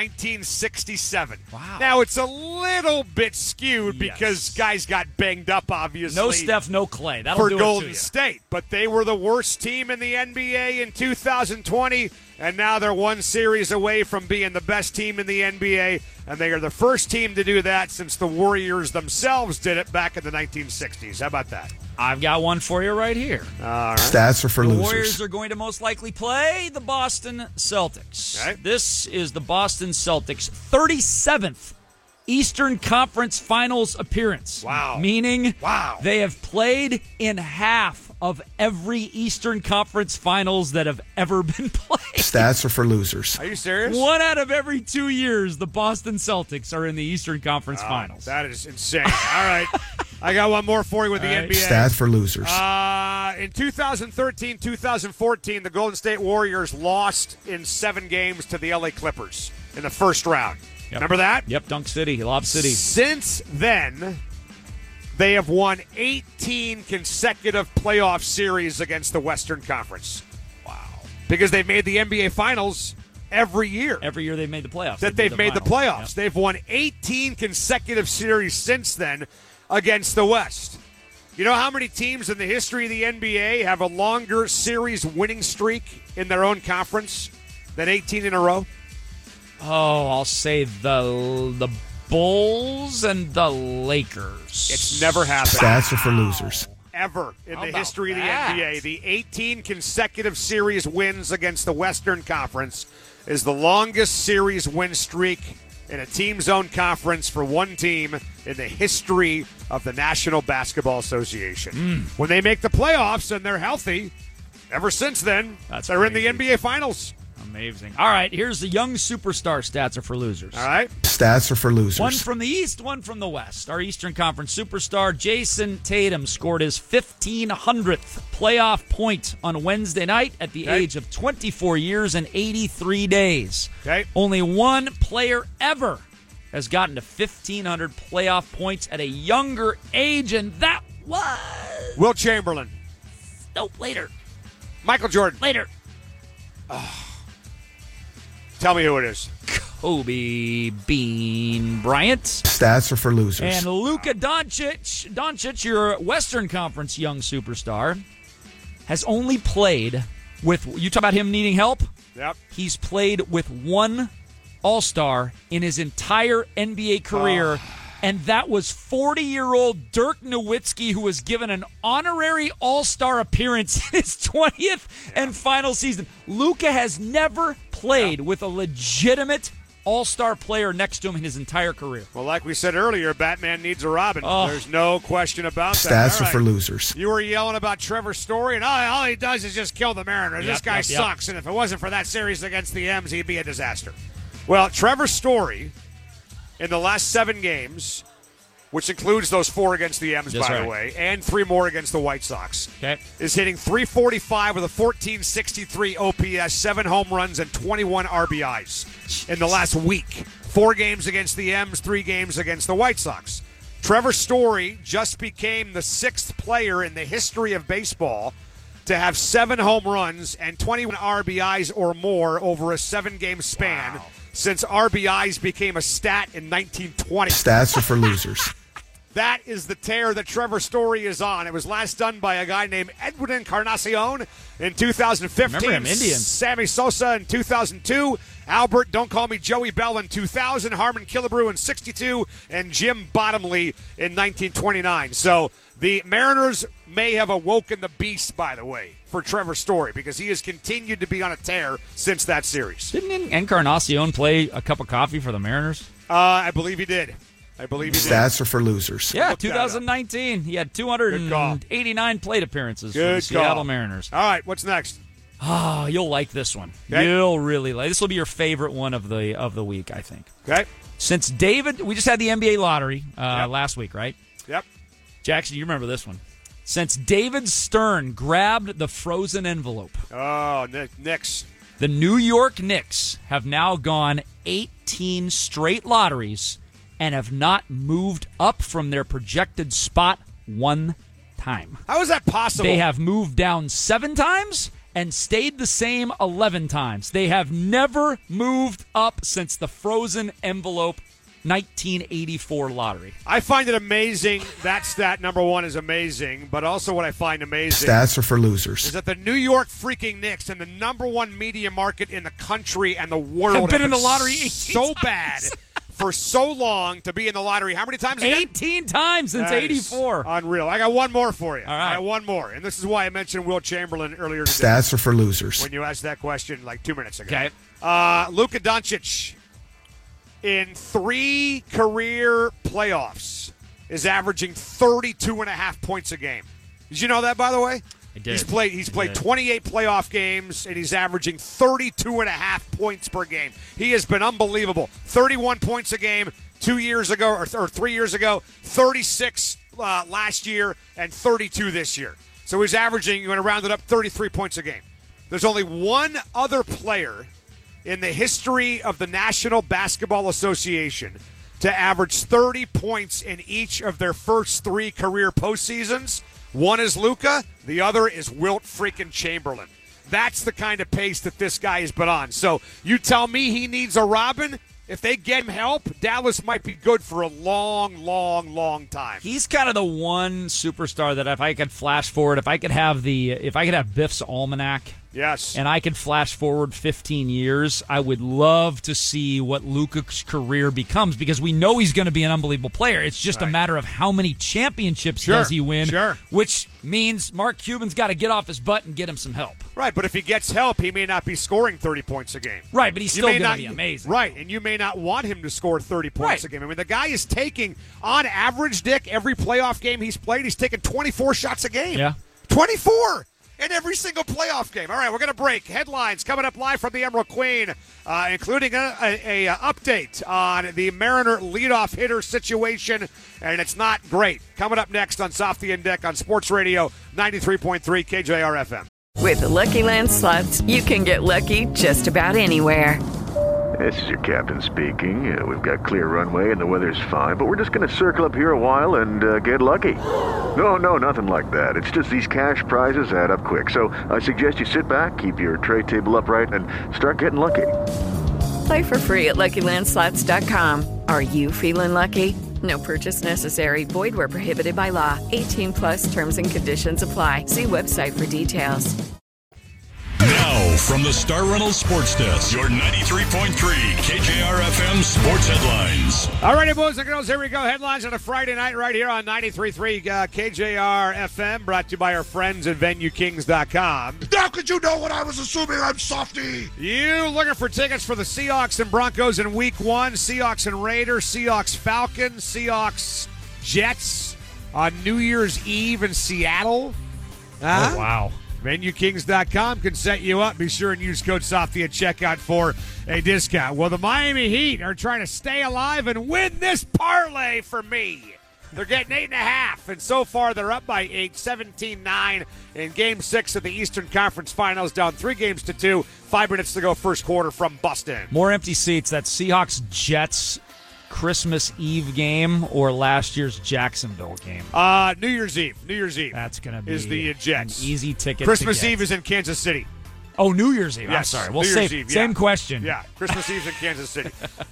1967. Wow. Now, it's a little bit skewed because guys got banged up, obviously. No Steph, no Clay. That'll for do Golden it to you. State. But they were the worst team in the NBA in 2020, and now they're one series away from being the best team in the NBA, and they are the first team to do that since the Warriors themselves did it back in the 1960s. How about that? I've got one for you right here. All right. Stats Are for The Losers. Warriors are going to most likely play the Boston Celtics. Okay. This is the Boston Celtics' 37th Eastern Conference Finals appearance. Wow. Meaning Wow. they have played in half of every Eastern Conference Finals that have ever been played. Stats Are for Losers. Are you serious? 1 out of every 2 years, the Boston Celtics are in the Eastern Conference Finals. That is insane. All right. I got one more for you with the NBA. Stats for Losers. In 2013-2014, the Golden State Warriors lost in 7 games to the LA Clippers in the first round. Yep. Remember that? Yep, Dunk City, Lob City. Since then, they have won 18 consecutive playoff series against the Western Conference. Wow. Because they've made the NBA Finals every year. Every year they've made the playoffs. They've made the playoffs. Yep. They've won 18 consecutive series since then against the West. You know how many teams in the history of the NBA have a longer series winning streak in their own conference than 18 in a row? Oh, I'll say the Bulls and the Lakers. It's never happened. Stats Are for Losers. Ever in How the about history that? of the NBA. The 18 consecutive series wins against the Western Conference is the longest series win streak in a team's own conference for one team in the history of the National Basketball Association. When they make the playoffs and they're healthy, ever since then, they're in the NBA Finals. Amazing. All right, here's the young superstar Stats Are for Losers. All right. Stats Are for Losers. One from the East, one from the West. Our Eastern Conference superstar Jason Tatum scored his 1,500th playoff point on Wednesday night at the age of 24 years and 83 days. Okay. Only one player ever has gotten to 1,500 playoff points at a younger age, and that was... Will Chamberlain. No, later. Michael Jordan. Later. Tell me who it is. Kobe Bean Bryant. Stats Are for Losers. And Luka Doncic, your Western Conference young superstar, has only played with, you talk about him needing help? Yep. He's played with one All-Star in his entire NBA career, and that was 40-year-old Dirk Nowitzki, who was given an honorary All-Star appearance in his 20th and final season. Luka has never played with a legitimate All-Star player next to him in his entire career. Well, like we said earlier, Batman needs a Robin. Oh. There's no question about that. Stats All Are for Losers. You were yelling about Trevor Story, and all he does is just kill the Mariners. Yep, This guy yep. sucks, and if it wasn't for that series against the M's, he'd be a disaster. Well, Trevor Story, in the last 7 games, which includes those 4 against the M's, That's by the right. way, and 3 more against the White Sox, Okay. is hitting .345 with a 1463 OPS, 7 home runs, and 21 RBIs in the last week. 4 games against the M's, 3 games against the White Sox. Trevor Story just became the 6th player in the history of baseball to have 7 home runs and 21 RBIs or more over a 7-game span since RBIs became a stat in 1920. Stats are for losers. That is the tear that Trevor Story is on. It was last done by a guy named Edwin Encarnacion in 2015. Remember him, Indians. Sammy Sosa in 2002. Albert, don't call me Joey Bell in 2000. Harmon Killebrew in 62. And Jim Bottomley in 1929. So the Mariners may have awoken the beast, by the way, for Trevor Story, because he has continued to be on a tear since that series. Didn't Encarnacion play a cup of coffee for the Mariners? I believe he did. Stats are for losers. Yeah, 2019. He had 289 plate appearances for the Seattle Mariners. All right, what's next? Oh, you'll like this one. Okay. You'll really like. This will be your favorite one of the week, I think. Okay. Since we just had the NBA lottery last week, right? Yep. Jackson, you remember this one? Since David Stern grabbed the frozen envelope. Oh, Knicks. The New York Knicks have now gone 18 straight lotteries and have not moved up from their projected spot one time. How is that possible? They have moved down 7 times and stayed the same 11 times. They have never moved up since the frozen envelope 1984 lottery. I find it amazing. That stat, number one, is amazing. But also what I find amazing Stats are for losers. is that the New York freaking Knicks and the number one media market in the country and the world Have been in the lottery 18 so times. bad for so long to be in the lottery. How many times again? 18 times since That is 84. Unreal. I got one more for you. All right. I got one more. And this is why I mentioned Will Chamberlain earlier today. Stats are for losers. When you asked that question like 2 minutes ago. Okay. Luka Doncic, in 3 career playoffs, is averaging 32.5 points a game. Did you know that, by the way? I did. He's played 28 playoff games, and he's averaging 32.5 points per game. He has been unbelievable. 31 points a game 2 years ago, or 3 years ago, 36 last year, and 32 this year. So he's averaging, you want to round it up, 33 points a game. There's only one other player in the history of the National Basketball Association to average 30 points in each of their first 3 career postseasons. One is Luka, the other is Wilt freaking Chamberlain. That's the kind of pace that this guy has been on. So you tell me he needs a Robin? If they get him help, Dallas might be good for a long, long, long time. He's kind of the one superstar that if I could flash forward, if I could have Biff's Almanac, yes, and I could flash forward 15 years, I would love to see what Luka's career becomes, because we know he's going to be an unbelievable player. It's just a matter of how many championships does he win, which means Mark Cuban's got to get off his butt and get him some help. Right, but if he gets help, he may not be scoring 30 points a game. Right, but he's still going to be amazing. Right, and you may not want him to score 30 points a game. I mean, the guy is taking, on average, Dick, every playoff game he's played, he's taking 24 shots a game. Yeah. 24! In every single playoff game. All right, we're going to break. Headlines coming up live from the Emerald Queen, including a update on the Mariner leadoff hitter situation, and it's not great. Coming up next on Softy and Deck on Sports Radio 93.3 KJR FM. With the Lucky Land Slots, you can get lucky just about anywhere. This is your captain speaking. We've got clear runway and the weather's fine, but we're just going to circle up here a while and get lucky. No, nothing like that. It's just these cash prizes add up quick. So I suggest you sit back, keep your tray table upright, and start getting lucky. Play for free at LuckyLandSlots.com. Are you feeling lucky? No purchase necessary. Void where prohibited by law. 18+ terms and conditions apply. See website for details. Now, from the Star Reynolds Sports Desk, your 93.3 KJR FM Sports Headlines. All righty, boys and girls, here we go. Headlines on a Friday night right here on 93.3 KJR FM, brought to you by our friends at VenueKings.com. How could you know what I was assuming? I'm Softy. You looking for tickets for the Seahawks and Broncos in Week 1, Seahawks and Raiders, Seahawks Falcons, Seahawks Jets on New Year's Eve in Seattle? Oh, wow. VenueKings.com can set you up. Be sure and use code SOFTY at checkout for a discount. Well, the Miami Heat are trying to stay alive and win this parlay for me. They're getting 8.5, and so far they're up by 8, 17-9 in Game 6 of the Eastern Conference Finals, down 3-2. 5 minutes to go first quarter from Boston. More empty seats. That Seahawks-Jets Christmas Eve game or last year's Jacksonville game? New Year's Eve. New Year's Eve. That's going to be is the Jets. an easy ticket. Christmas to get. Eve is in Kansas City. Oh, New Year's Eve. Yes, I'm sorry. Well, New Year's Eve, same question. Yeah, Christmas Eve's in Kansas City.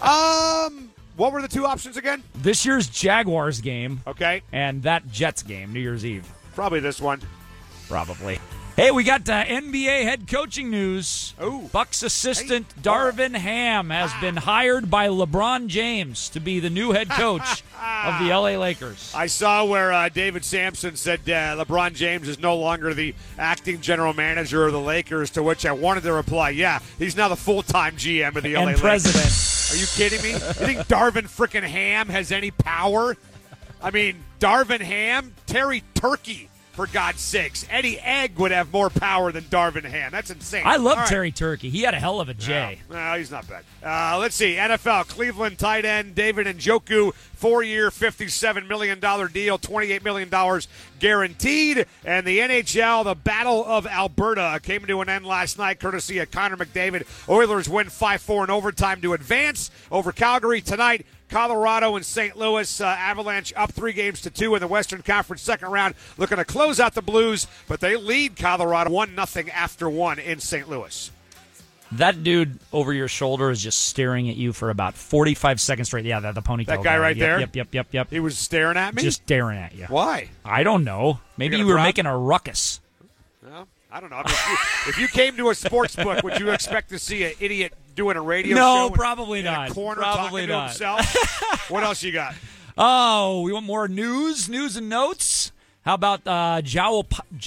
What were the two options again? This year's Jaguars game. Okay. And that Jets game, New Year's Eve. Probably this one. Probably. Hey, we got NBA head coaching news. Bucks assistant Darvin Ham has been hired by LeBron James to be the new head coach of the LA Lakers. I saw where David Sampson said LeBron James is no longer the acting general manager of the Lakers, to which I wanted to reply, yeah, he's now the full-time GM of the LA president. Lakers. Are you kidding me? You think Darvin frickin' Ham has any power? I mean, Darvin Ham, Terry Turkey. For God's sakes, Eddie Egg would have more power than Darvin Ham. That's insane. I love Terry Turkey. He had a hell of a J. No, he's not bad. Let's see. NFL, Cleveland tight end David Njoku, 4-year, $57 million deal, $28 million guaranteed. And the NHL, the Battle of Alberta, came to an end last night, courtesy of Connor McDavid. Oilers win 5-4 in overtime to advance over Calgary tonight. Colorado and St. Louis, Avalanche up 3-2 in the Western Conference second round, looking to close out the Blues, but they lead Colorado 1-0 after 1 in St. Louis. That dude over your shoulder is just staring at you for about 45 seconds straight. Yeah, the ponytail That guy right there? Yep. He was staring at me? Just staring at you. Why? I don't know. Maybe you were making a ruckus. Well, I don't know. I mean, if you came to a sports book, would you expect to see an idiot doing a radio show? No, probably in not. A corner probably talking to himself? What else you got? Oh, we want more news and notes? How about Joao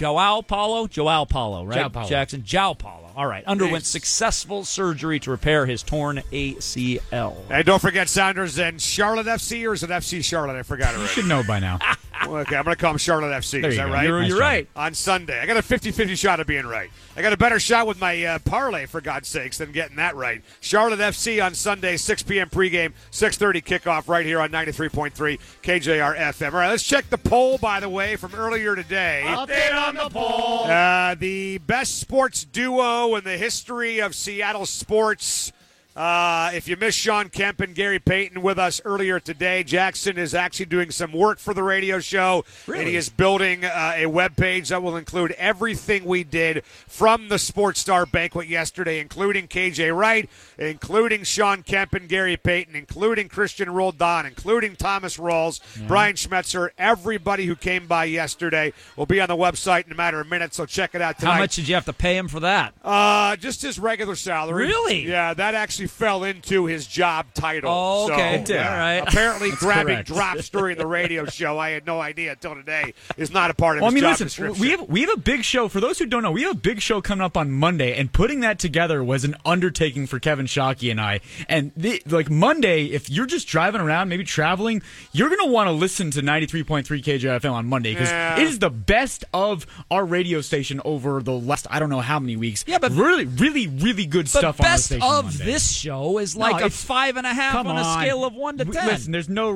Paulo, right? Joao Paulo. Jackson. Joao Paulo. All right. Underwent successful surgery to repair his torn ACL. And don't forget Sounders and Charlotte FC, or is it FC Charlotte? I forgot already. You should know by now. Okay, I'm going to call them Charlotte FC. There is you that go. right? You're right. On Sunday. I got a 50-50 shot of being right. I got a better shot with my parlay, for God's sakes, than getting that right. Charlotte FC on Sunday, 6 p.m. pregame, 6:30 kickoff right here on 93.3 KJR FM. All right, let's check the poll, by the way, from earlier today. Update on the poll. The best sports duo in the history of Seattle sports. If you missed Sean Kemp and Gary Payton with us earlier today, Jackson is actually doing some work for the radio show. Really? And he is building a webpage that will include everything we did from the Sports Star Banquet yesterday, including KJ Wright, including Sean Kemp and Gary Payton, including Christian Roldan, including Thomas Rawls, Brian Schmetzer. Everybody who came by yesterday will be on the website in a matter of minutes, so check it out tonight. How much did you have to pay him for that? Just his regular salary. Really? Yeah, that actually fell into his job title. Oh, okay. So, All right. Apparently grabbing correct. drops during the radio show, I had no idea until today, is not a part of his job description. we have a big show. For those who don't know, we have a big show coming up on Monday, and putting that together was an undertaking for Kevin Shockey and I. And Monday, if you're just driving around, maybe traveling, you're going to want to listen to 93.3 KJFM on Monday, because it is the best of our radio station over the last, I don't know how many weeks. Yeah, but really, really, really good stuff on the station best of Monday. this show is like a 5.5 on a scale of 1 to 10. Listen, there's no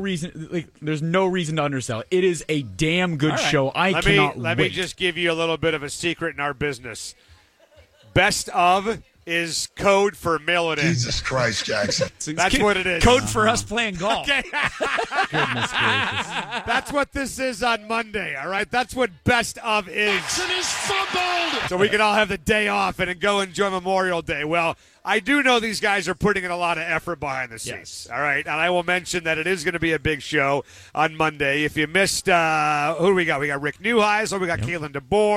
reason to undersell it. It is a damn good show. Let me just give you a little bit of a secret in our business. Best of is code for mail it in. Jesus Christ, Jackson. That's what it is. Code for us playing golf. Okay. Goodness gracious. That's what this is on Monday, all right? That's what best of is. Jackson is fumbled. So we can all have the day off and go enjoy Memorial Day. Well, I do know these guys are putting in a lot of effort behind the scenes, all right? And I will mention that it is going to be a big show on Monday. If you missed, who do we got? We got Rick Neuheisel. We got Kalen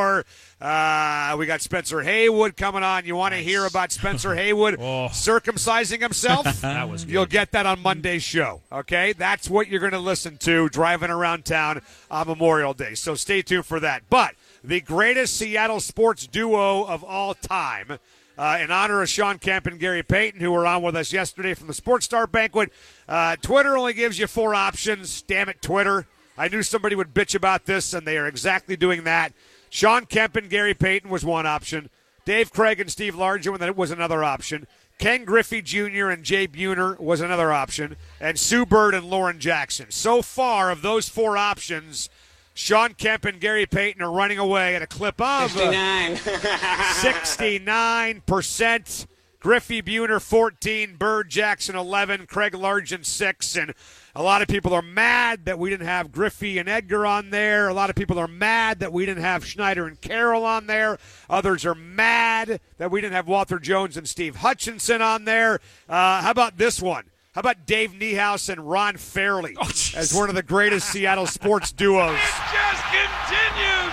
DeBoer. We got Spencer Haywood coming on. You want to hear about Spencer Haywood circumcising himself? That was good. You'll get that on Monday's show, okay? That's what you're going to listen to driving around town on Memorial Day. So stay tuned for that. But the greatest Seattle sports duo of all time, in honor of Sean Kemp and Gary Payton, who were on with us yesterday from the Sports Star Banquet. Twitter only gives you 4 options. Damn it, Twitter. I knew somebody would bitch about this, and they are exactly doing that. Sean Kemp and Gary Payton was one option. Dave Craig and Steve Largent was another option. Ken Griffey Jr. and Jay Buhner was another option. And Sue Bird and Lauren Jackson. So far, of those 4 options, Sean Kemp and Gary Payton are running away at a clip of 69%. Griffey Buhner 14, Bird Jackson 11, Craig Largent 6, and a lot of people are mad that we didn't have Griffey and Edgar on there. A lot of people are mad that we didn't have Schneider and Carroll on there. Others are mad that we didn't have Walter Jones and Steve Hutchinson on there. How about this one? How about Dave Niehaus and Ron Fairley as one of the greatest Seattle sports duos? It just continues.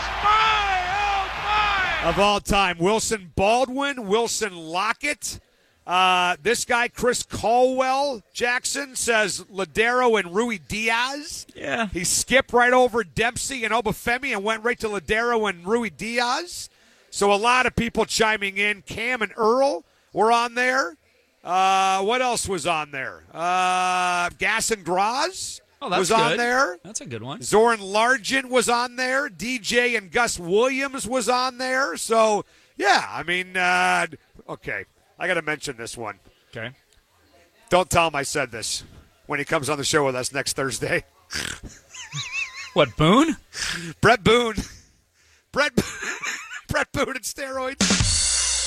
Of all time. Wilson Baldwin, Wilson Lockett. This guy, Chris Caldwell Jackson, says Ladero and Rui Diaz. Yeah. He skipped right over Dempsey and Obafemi and went right to Ladero and Rui Diaz. So a lot of people chiming in. Cam and Earl were on there. What else was on there? Gas and Graz was on there. That's a good one. Zoran Largent was on there. DJ and Gus Williams was on there. So, yeah, I mean, okay. I got to mention this one. Okay. Don't tell him I said this when he comes on the show with us next Thursday. What, Boone? Brett Boone. Brett Boone and steroids.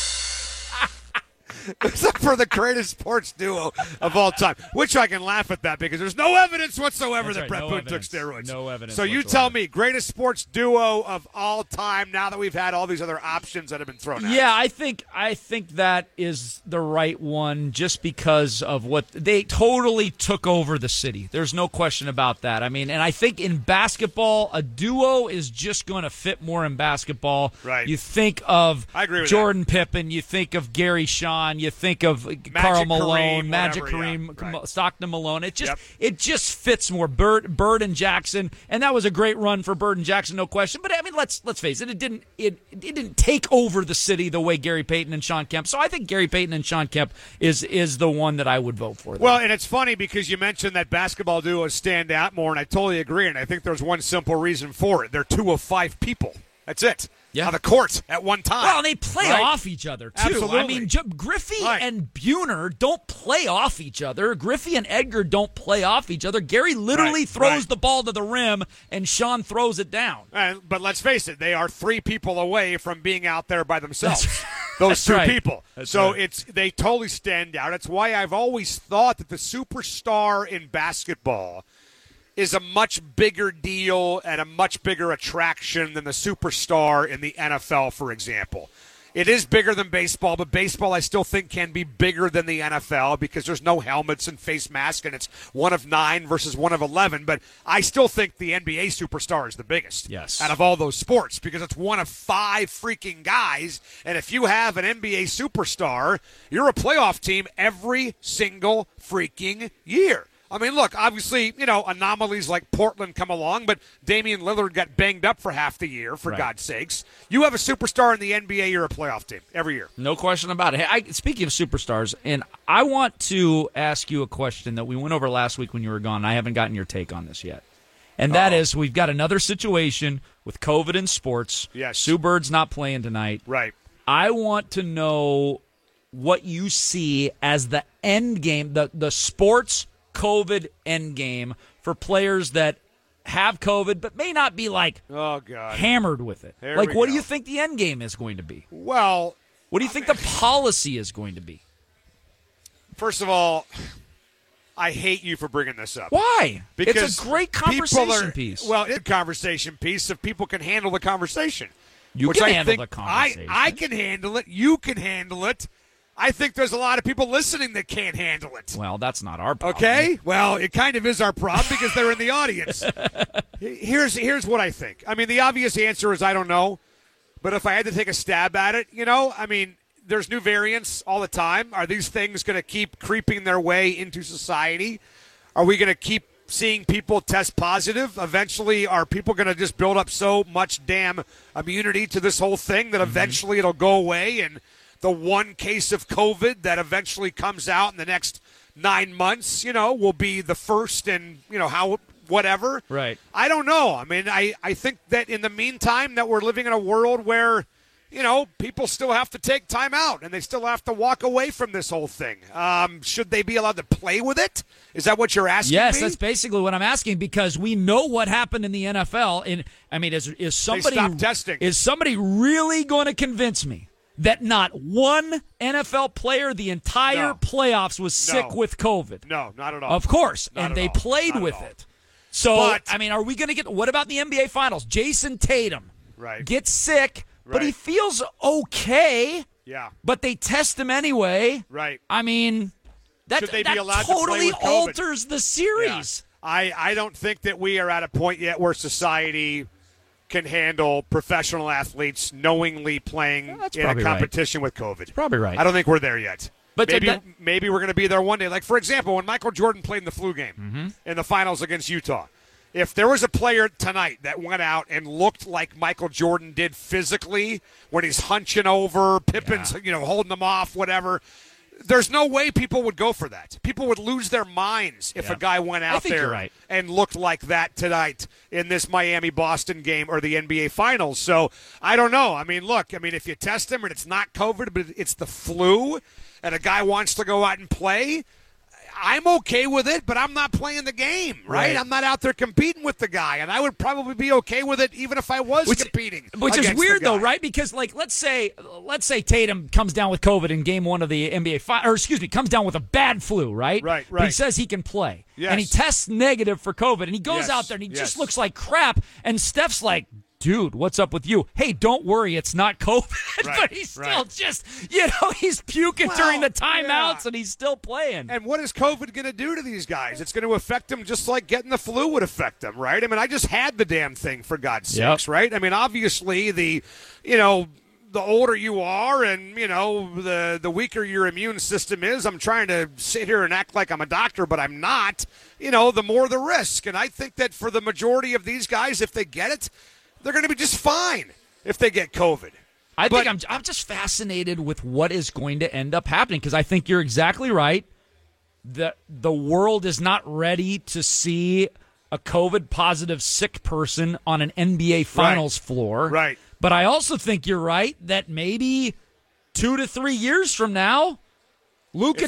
Except for the greatest sports duo of all time, which I can laugh at that because there's no evidence whatsoever that Brett Boone took steroids. No evidence. So you tell me, greatest sports duo of all time now that we've had all these other options that have been thrown out. Yeah, I think that is the right one just because of what they totally took over the city. There's no question about that. I mean, and I think in basketball, a duo is just going to fit more in basketball. Right. You think of I agree with Jordan Pippen, you think of Gary Shawn, you think of Karl Malone, Magic Kareem, right. Stockton Malone. It just fits more. Bird and Jackson, and that was a great run for Bird and Jackson, no question. But I mean, let's face it, it didn't take over the city the way Gary Payton and Sean Kemp. So I think Gary Payton and Sean Kemp is the one that I would vote for. Well, and it's funny because you mentioned that basketball duos stand out more, and I totally agree. And I think there's one simple reason for it: they're 2 of 5 people. That's it. Yeah. On the court at one time. Well, they play right? off each other, too. Absolutely. I mean, Griffey and Buhner don't play off each other. Griffey and Edgar don't play off each other. Gary literally throws the ball to the rim, and Sean throws it down. But let's face it, they are 3 people away from being out there by themselves. Those 2 people. They totally stand out. It's why I've always thought that the superstar in basketball is a much bigger deal and a much bigger attraction than the superstar in the NFL, for example. It is bigger than baseball, but baseball I still think can be bigger than the NFL because there's no helmets and face masks, and it's 1 of 9 versus 1 of 11. But I still think the NBA superstar is the biggest out of all those sports because it's 1 of 5 freaking guys. And if you have an NBA superstar, you're a playoff team every single freaking year. I mean, look, obviously, anomalies like Portland come along, but Damian Lillard got banged up for half the year, for God's sakes. You have a superstar in the NBA, you're a playoff team every year. No question about it. Hey, speaking of superstars, and I want to ask you a question that we went over last week when you were gone. I haven't gotten your take on this yet. And that is, we've got another situation with COVID in sports. Yes. Sue Bird's not playing tonight. Right. I want to know what you see as the end game, the sports COVID end game for players that have COVID but may not be hammered with it. What do you think the end game is going to be? Well, what do you think the policy is going to be? First of all, I hate you for bringing this up. Why? Because it's a great conversation piece. Well, it's a conversation piece if people can handle the conversation. You can handle the conversation. I can handle it. You can handle it. I think there's a lot of people listening that can't handle it. Well, that's not our problem. Okay? Well, it kind of is our problem because they're in the audience. Here's what I think. I mean, the obvious answer is I don't know. But if I had to take a stab at it, there's new variants all the time. Are these things going to keep creeping their way into society? Are we going to keep seeing people test positive? Eventually, are people going to just build up so much damn immunity to this whole thing that eventually it'll go away and the one case of COVID that eventually comes out in the next 9 months, will be the first and, whatever. Right. I don't know. I mean, I think that in the meantime that we're living in a world where, people still have to take time out and they still have to walk away from this whole thing. Should they be allowed to play with it? Is that what you're asking Yes, me? that's basically what I'm asking because we know what happened in the NFL. Is somebody they stopped testing. Is somebody really going to convince me that not one NFL player the entire playoffs was sick with COVID? No, not at all. Of course, Not and at they all. played Not with at all. it. So, But- I mean, are we going to get – what about the NBA Finals? Jason Tatum gets sick, but he feels okay. Yeah. But they test him anyway. Right. I mean, that, Should they that be allowed to play totally with COVID? alters the series. I don't think that we are at a point yet where society can handle professional athletes knowingly playing in a probably right. competition with COVID. Probably right. I don't think we're there yet. But maybe we're going to be there one day. Like, for example, when Michael Jordan played in the flu game Mm-hmm. in the finals against Utah, if there was a player tonight that went out and looked like Michael Jordan did physically when he's hunching over, Pippen's holding them off, whatever, there's no way people would go for that. People would lose their minds if a guy went out think there you're right. and looked like that tonight in this Miami-Boston game or the NBA Finals. So I don't know. I mean, look, if you test him and it's not COVID, but it's the flu, and a guy wants to go out and play, I'm okay with it, but I'm not playing the game, right? I'm not out there competing with the guy, and I would probably be okay with it even if I was competing. Which is against weird, the guy. though, right? Because, like, let's say Tatum comes down with COVID in Game 1 of the NBA comes down with a bad flu, right? Right. But he says he can play. Yes. And he tests negative for COVID, and he goes Yes. out there and he Yes. just looks like crap, and Steph's like, dude, what's up with you? Hey, don't worry, it's not COVID. Right, But he's still right. just, he's puking Well, during the timeouts, yeah. and he's still playing. And what is COVID going to do to these guys? It's going to affect them just like getting the flu would affect them, right? I mean, I just had the damn thing, for God's sakes, right? I mean, obviously, the older you are and, the weaker your immune system is, I'm trying to sit here and act like I'm a doctor, but I'm not, the more the risk. And I think that for the majority of these guys, if they get it, they're going to be just fine if they get COVID. I think I'm just fascinated with what is going to end up happening, because I think you're exactly right. The world is not ready to see a COVID-positive sick person on an NBA Finals floor. Right. But I also think you're right that maybe 2 to 3 years from now, Luka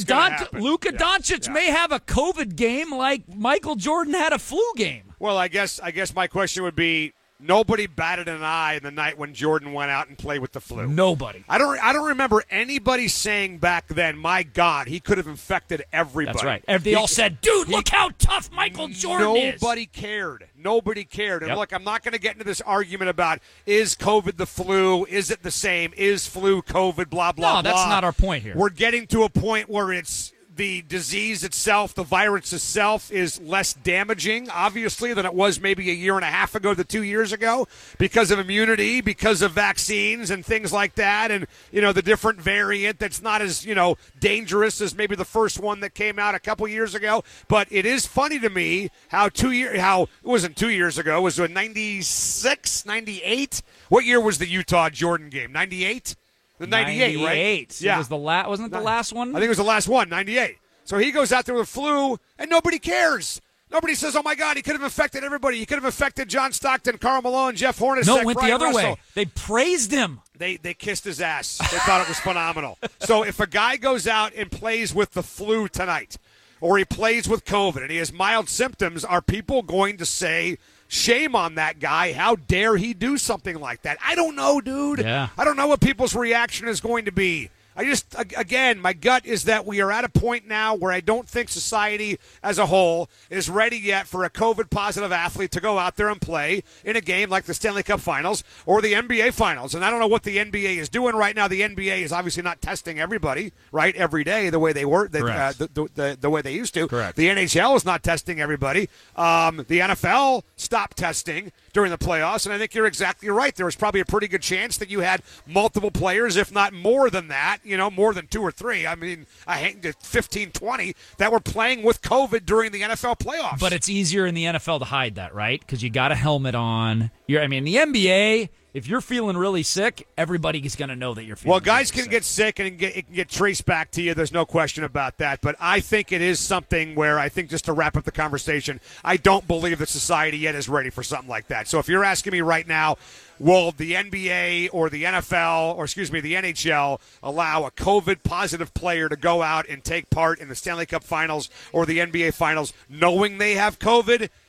Doncic may have a COVID game like Michael Jordan had a flu game. Well, I guess my question would be, nobody batted an eye the night when Jordan went out and played with the flu. Nobody. I don't remember anybody saying back then, my God, he could have infected everybody. That's right. They all said, dude, look how tough Michael Jordan is. Nobody cared. Nobody cared. And Yep. look, I'm not going to get into this argument about, is COVID the flu? Is it the same? Is flu COVID? Blah, blah, No, that's blah. not our point here. We're getting to a point where it's the disease itself, the virus itself, is less damaging, obviously, than it was maybe a year and a half ago to 2 years ago because of immunity, because of vaccines and things like that, and, the different variant that's not as, dangerous as maybe the first one that came out a couple years ago. But it is funny to me how it wasn't 2 years ago, it was 96, 98? What year was the Utah-Jordan game? 98? The 98, right? Yeah. Wasn't it the last one? I think it was the last one, 98. So he goes out there with flu, and nobody cares. Nobody says, oh, my God, he could have infected everybody. He could have infected John Stockton, Karl Malone, Jeff Hornacek, No, it went Brian the other Russell. way. They praised him. They kissed his ass. They thought it was phenomenal. So if a guy goes out and plays with the flu tonight, or he plays with COVID, and he has mild symptoms, are people going to say, shame on that guy, how dare he do something like that? I don't know, dude. Yeah. I don't know what people's reaction is going to be. Again, my gut is that we are at a point now where I don't think society as a whole is ready yet for a COVID-positive athlete to go out there and play in a game like the Stanley Cup Finals or the NBA Finals. And I don't know what the NBA is doing right now. The NBA is obviously not testing everybody, right, every day the way they were, the way they used to. Correct. The NHL is not testing everybody. The NFL stopped testing during the playoffs, and I think you're exactly right. There was probably a pretty good chance that you had multiple players, if not more than that, more than 2 or 3. I mean, 15, 20 that were playing with COVID during the NFL playoffs. But it's easier in the NFL to hide that, right? Because you got a helmet on. The NBA, if you're feeling really sick, everybody's going to know that you're feeling Well, guys really can get sick and it can get traced back to you. There's no question about that. But I think it is something where I think, just to wrap up the conversation, I don't believe that society yet is ready for something like that. So if you're asking me right now, will the NBA or the NFL, or the NHL, allow a COVID-positive player to go out and take part in the Stanley Cup Finals or the NBA Finals knowing they have COVID?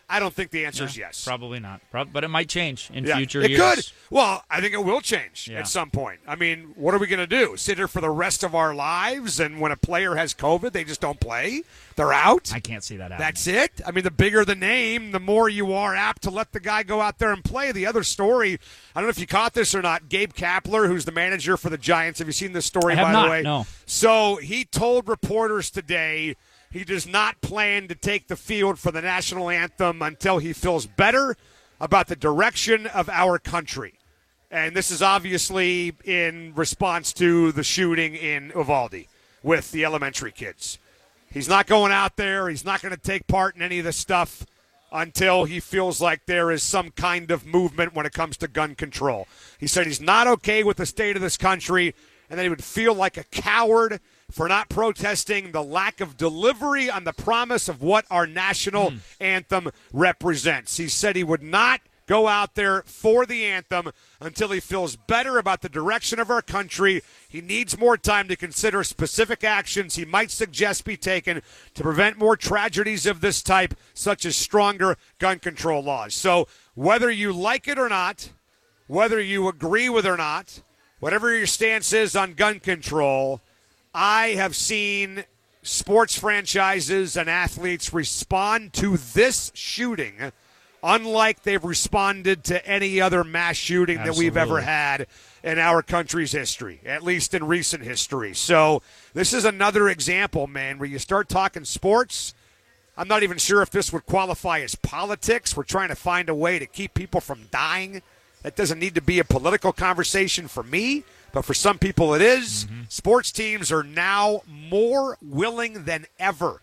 I don't think the answer is yes. Probably not. But it might change in Yeah, future it years. could. Well, I think it will change Yeah. at some point. I mean, what are we going to do? Sit here for the rest of our lives, and when a player has COVID, they just don't play? They're out? I can't see that happening. That's it? I mean, the bigger the name, the more you are apt to let the guy go out there and play. The other story, I don't know if you caught this or not, Gabe Kapler, who's the manager for the Giants. Have you seen this story, I have by not, the way? no. So he told reporters today he does not plan to take the field for the national anthem until he feels better about the direction of our country. And this is obviously in response to the shooting in Uvalde with the elementary kids. He's not going out there. He's not going to take part in any of this stuff until he feels like there is some kind of movement when it comes to gun control. He said he's not okay with the state of this country and that he would feel like a coward for not protesting the lack of delivery on the promise of what our national anthem represents. He said he would not go out there for the anthem until he feels better about the direction of our country. He needs more time to consider specific actions he might suggest be taken to prevent more tragedies of this type, such as stronger gun control laws. So whether you like it or not, whether you agree with it or not, whatever your stance is on gun control, I have seen sports franchises and athletes respond to this shooting unlike they've responded to any other mass shooting that we've ever had in our country's history, at least in recent history. So this is another example, man, where you start talking sports. I'm not even sure if this would qualify as politics. We're trying to find a way to keep people from dying. That doesn't need to be a political conversation for me, but for some people it is. Sports teams are now more willing than ever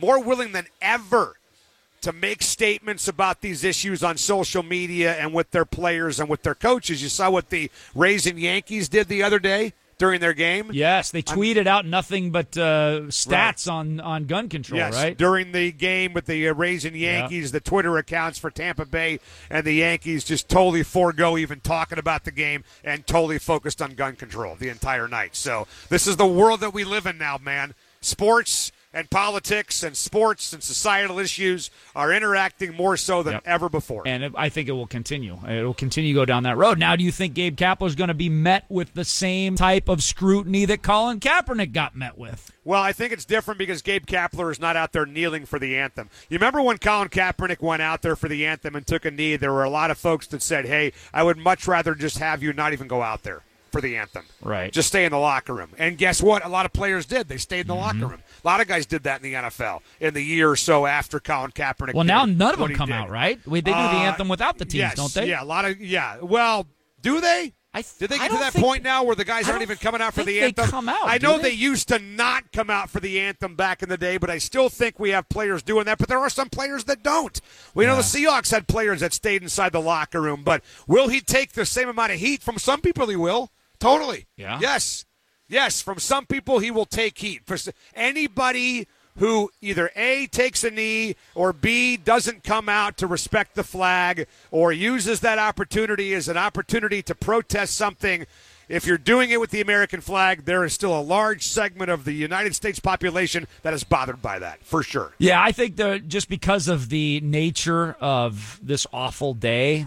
to make statements about these issues on social media and with their players and with their coaches. You saw what the Rays and Yankees did the other day during their game? Yes, they tweeted out nothing but stats on gun control, yes, right? During the game with the Rays and Yankees, the Twitter accounts for Tampa Bay and the Yankees just totally forego even talking about the game and totally focused on gun control the entire night. So this is the world that we live in now, man. Sports and politics and sports and societal issues are interacting more so than ever before. And I think it will continue. It will continue to go down that road. Now, do you think Gabe Kapler is going to be met with the same type of scrutiny that Colin Kaepernick got met with? Well, I think it's different because Gabe Kapler is not out there kneeling for the anthem. You remember when Colin Kaepernick went out there for the anthem and took a knee, there were a lot of folks that said, hey, I would much rather just have you not even go out there for the anthem. Right. Just stay in the locker room. And guess what? A lot of players did. They stayed in the locker room. A lot of guys did that in the NFL in the year or so after Colin Kaepernick. Well, now none of them come out, right? They do the anthem without the teams, yes, don't they? Yeah, Well, do they? Did they get to that point now where the guys aren't even coming out for the anthem? They come out, I know they used to not come out for the anthem back in the day, but I still think we have players doing that. But there are some players that don't. We know the Seahawks had players that stayed inside the locker room. But will he take the same amount of heat? From some people, he will. Totally. Yeah. Yes, from some people he will take heat. For anybody who either A, takes a knee, or B, doesn't come out to respect the flag, or uses that opportunity as an opportunity to protest something, if you're doing it with the American flag, there is still a large segment of the United States population that is bothered by that, for sure. Yeah, I think just because of the nature of this awful day,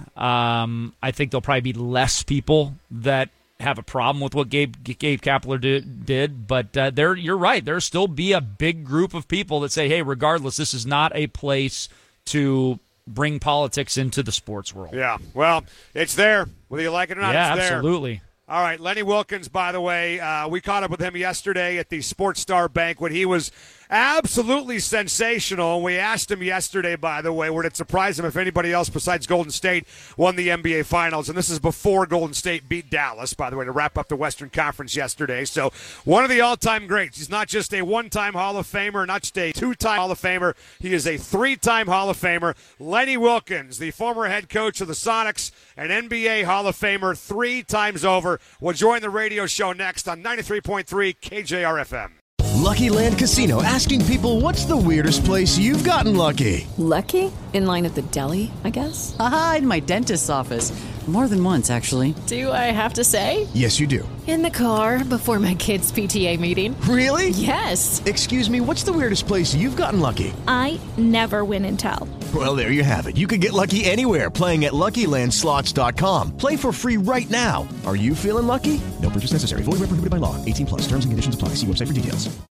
I think there'll probably be less people that have a problem with what Gabe Kapler did, but you're right. There'll still be a big group of people that say, hey, regardless, this is not a place to bring politics into the sports world. Yeah, well, it's there. Whether you like it or not, it's there. Yeah, absolutely. All right, Lenny Wilkens, by the way, we caught up with him yesterday at the Sports Star Banquet. He was absolutely sensational. We asked him yesterday, by the way, would it surprise him if anybody else besides Golden State won the NBA Finals? And this is before Golden State beat Dallas, by the way, to wrap up the Western Conference yesterday. So one of the all-time greats. He's not just a one-time Hall of Famer, not just a two-time Hall of Famer. He is a three-time Hall of Famer. Lenny Wilkens, the former head coach of the Sonics, an NBA Hall of Famer 3 times over, will join the radio show next on 93.3 KJR-FM. Lucky Land Casino, asking people, what's the weirdest place you've gotten lucky? Lucky? In line at the deli, I guess? Aha, in my dentist's office. More than once, actually. Do I have to say? Yes, you do. In the car before my kids' PTA meeting. Really? Yes. Excuse me, what's the weirdest place you've gotten lucky? I never win and tell. Well, there you have it. You can get lucky anywhere, playing at LuckyLandSlots.com. Play for free right now. Are you feeling lucky? No purchase necessary. Void where prohibited by law. 18 plus. Terms and conditions apply. See website for details.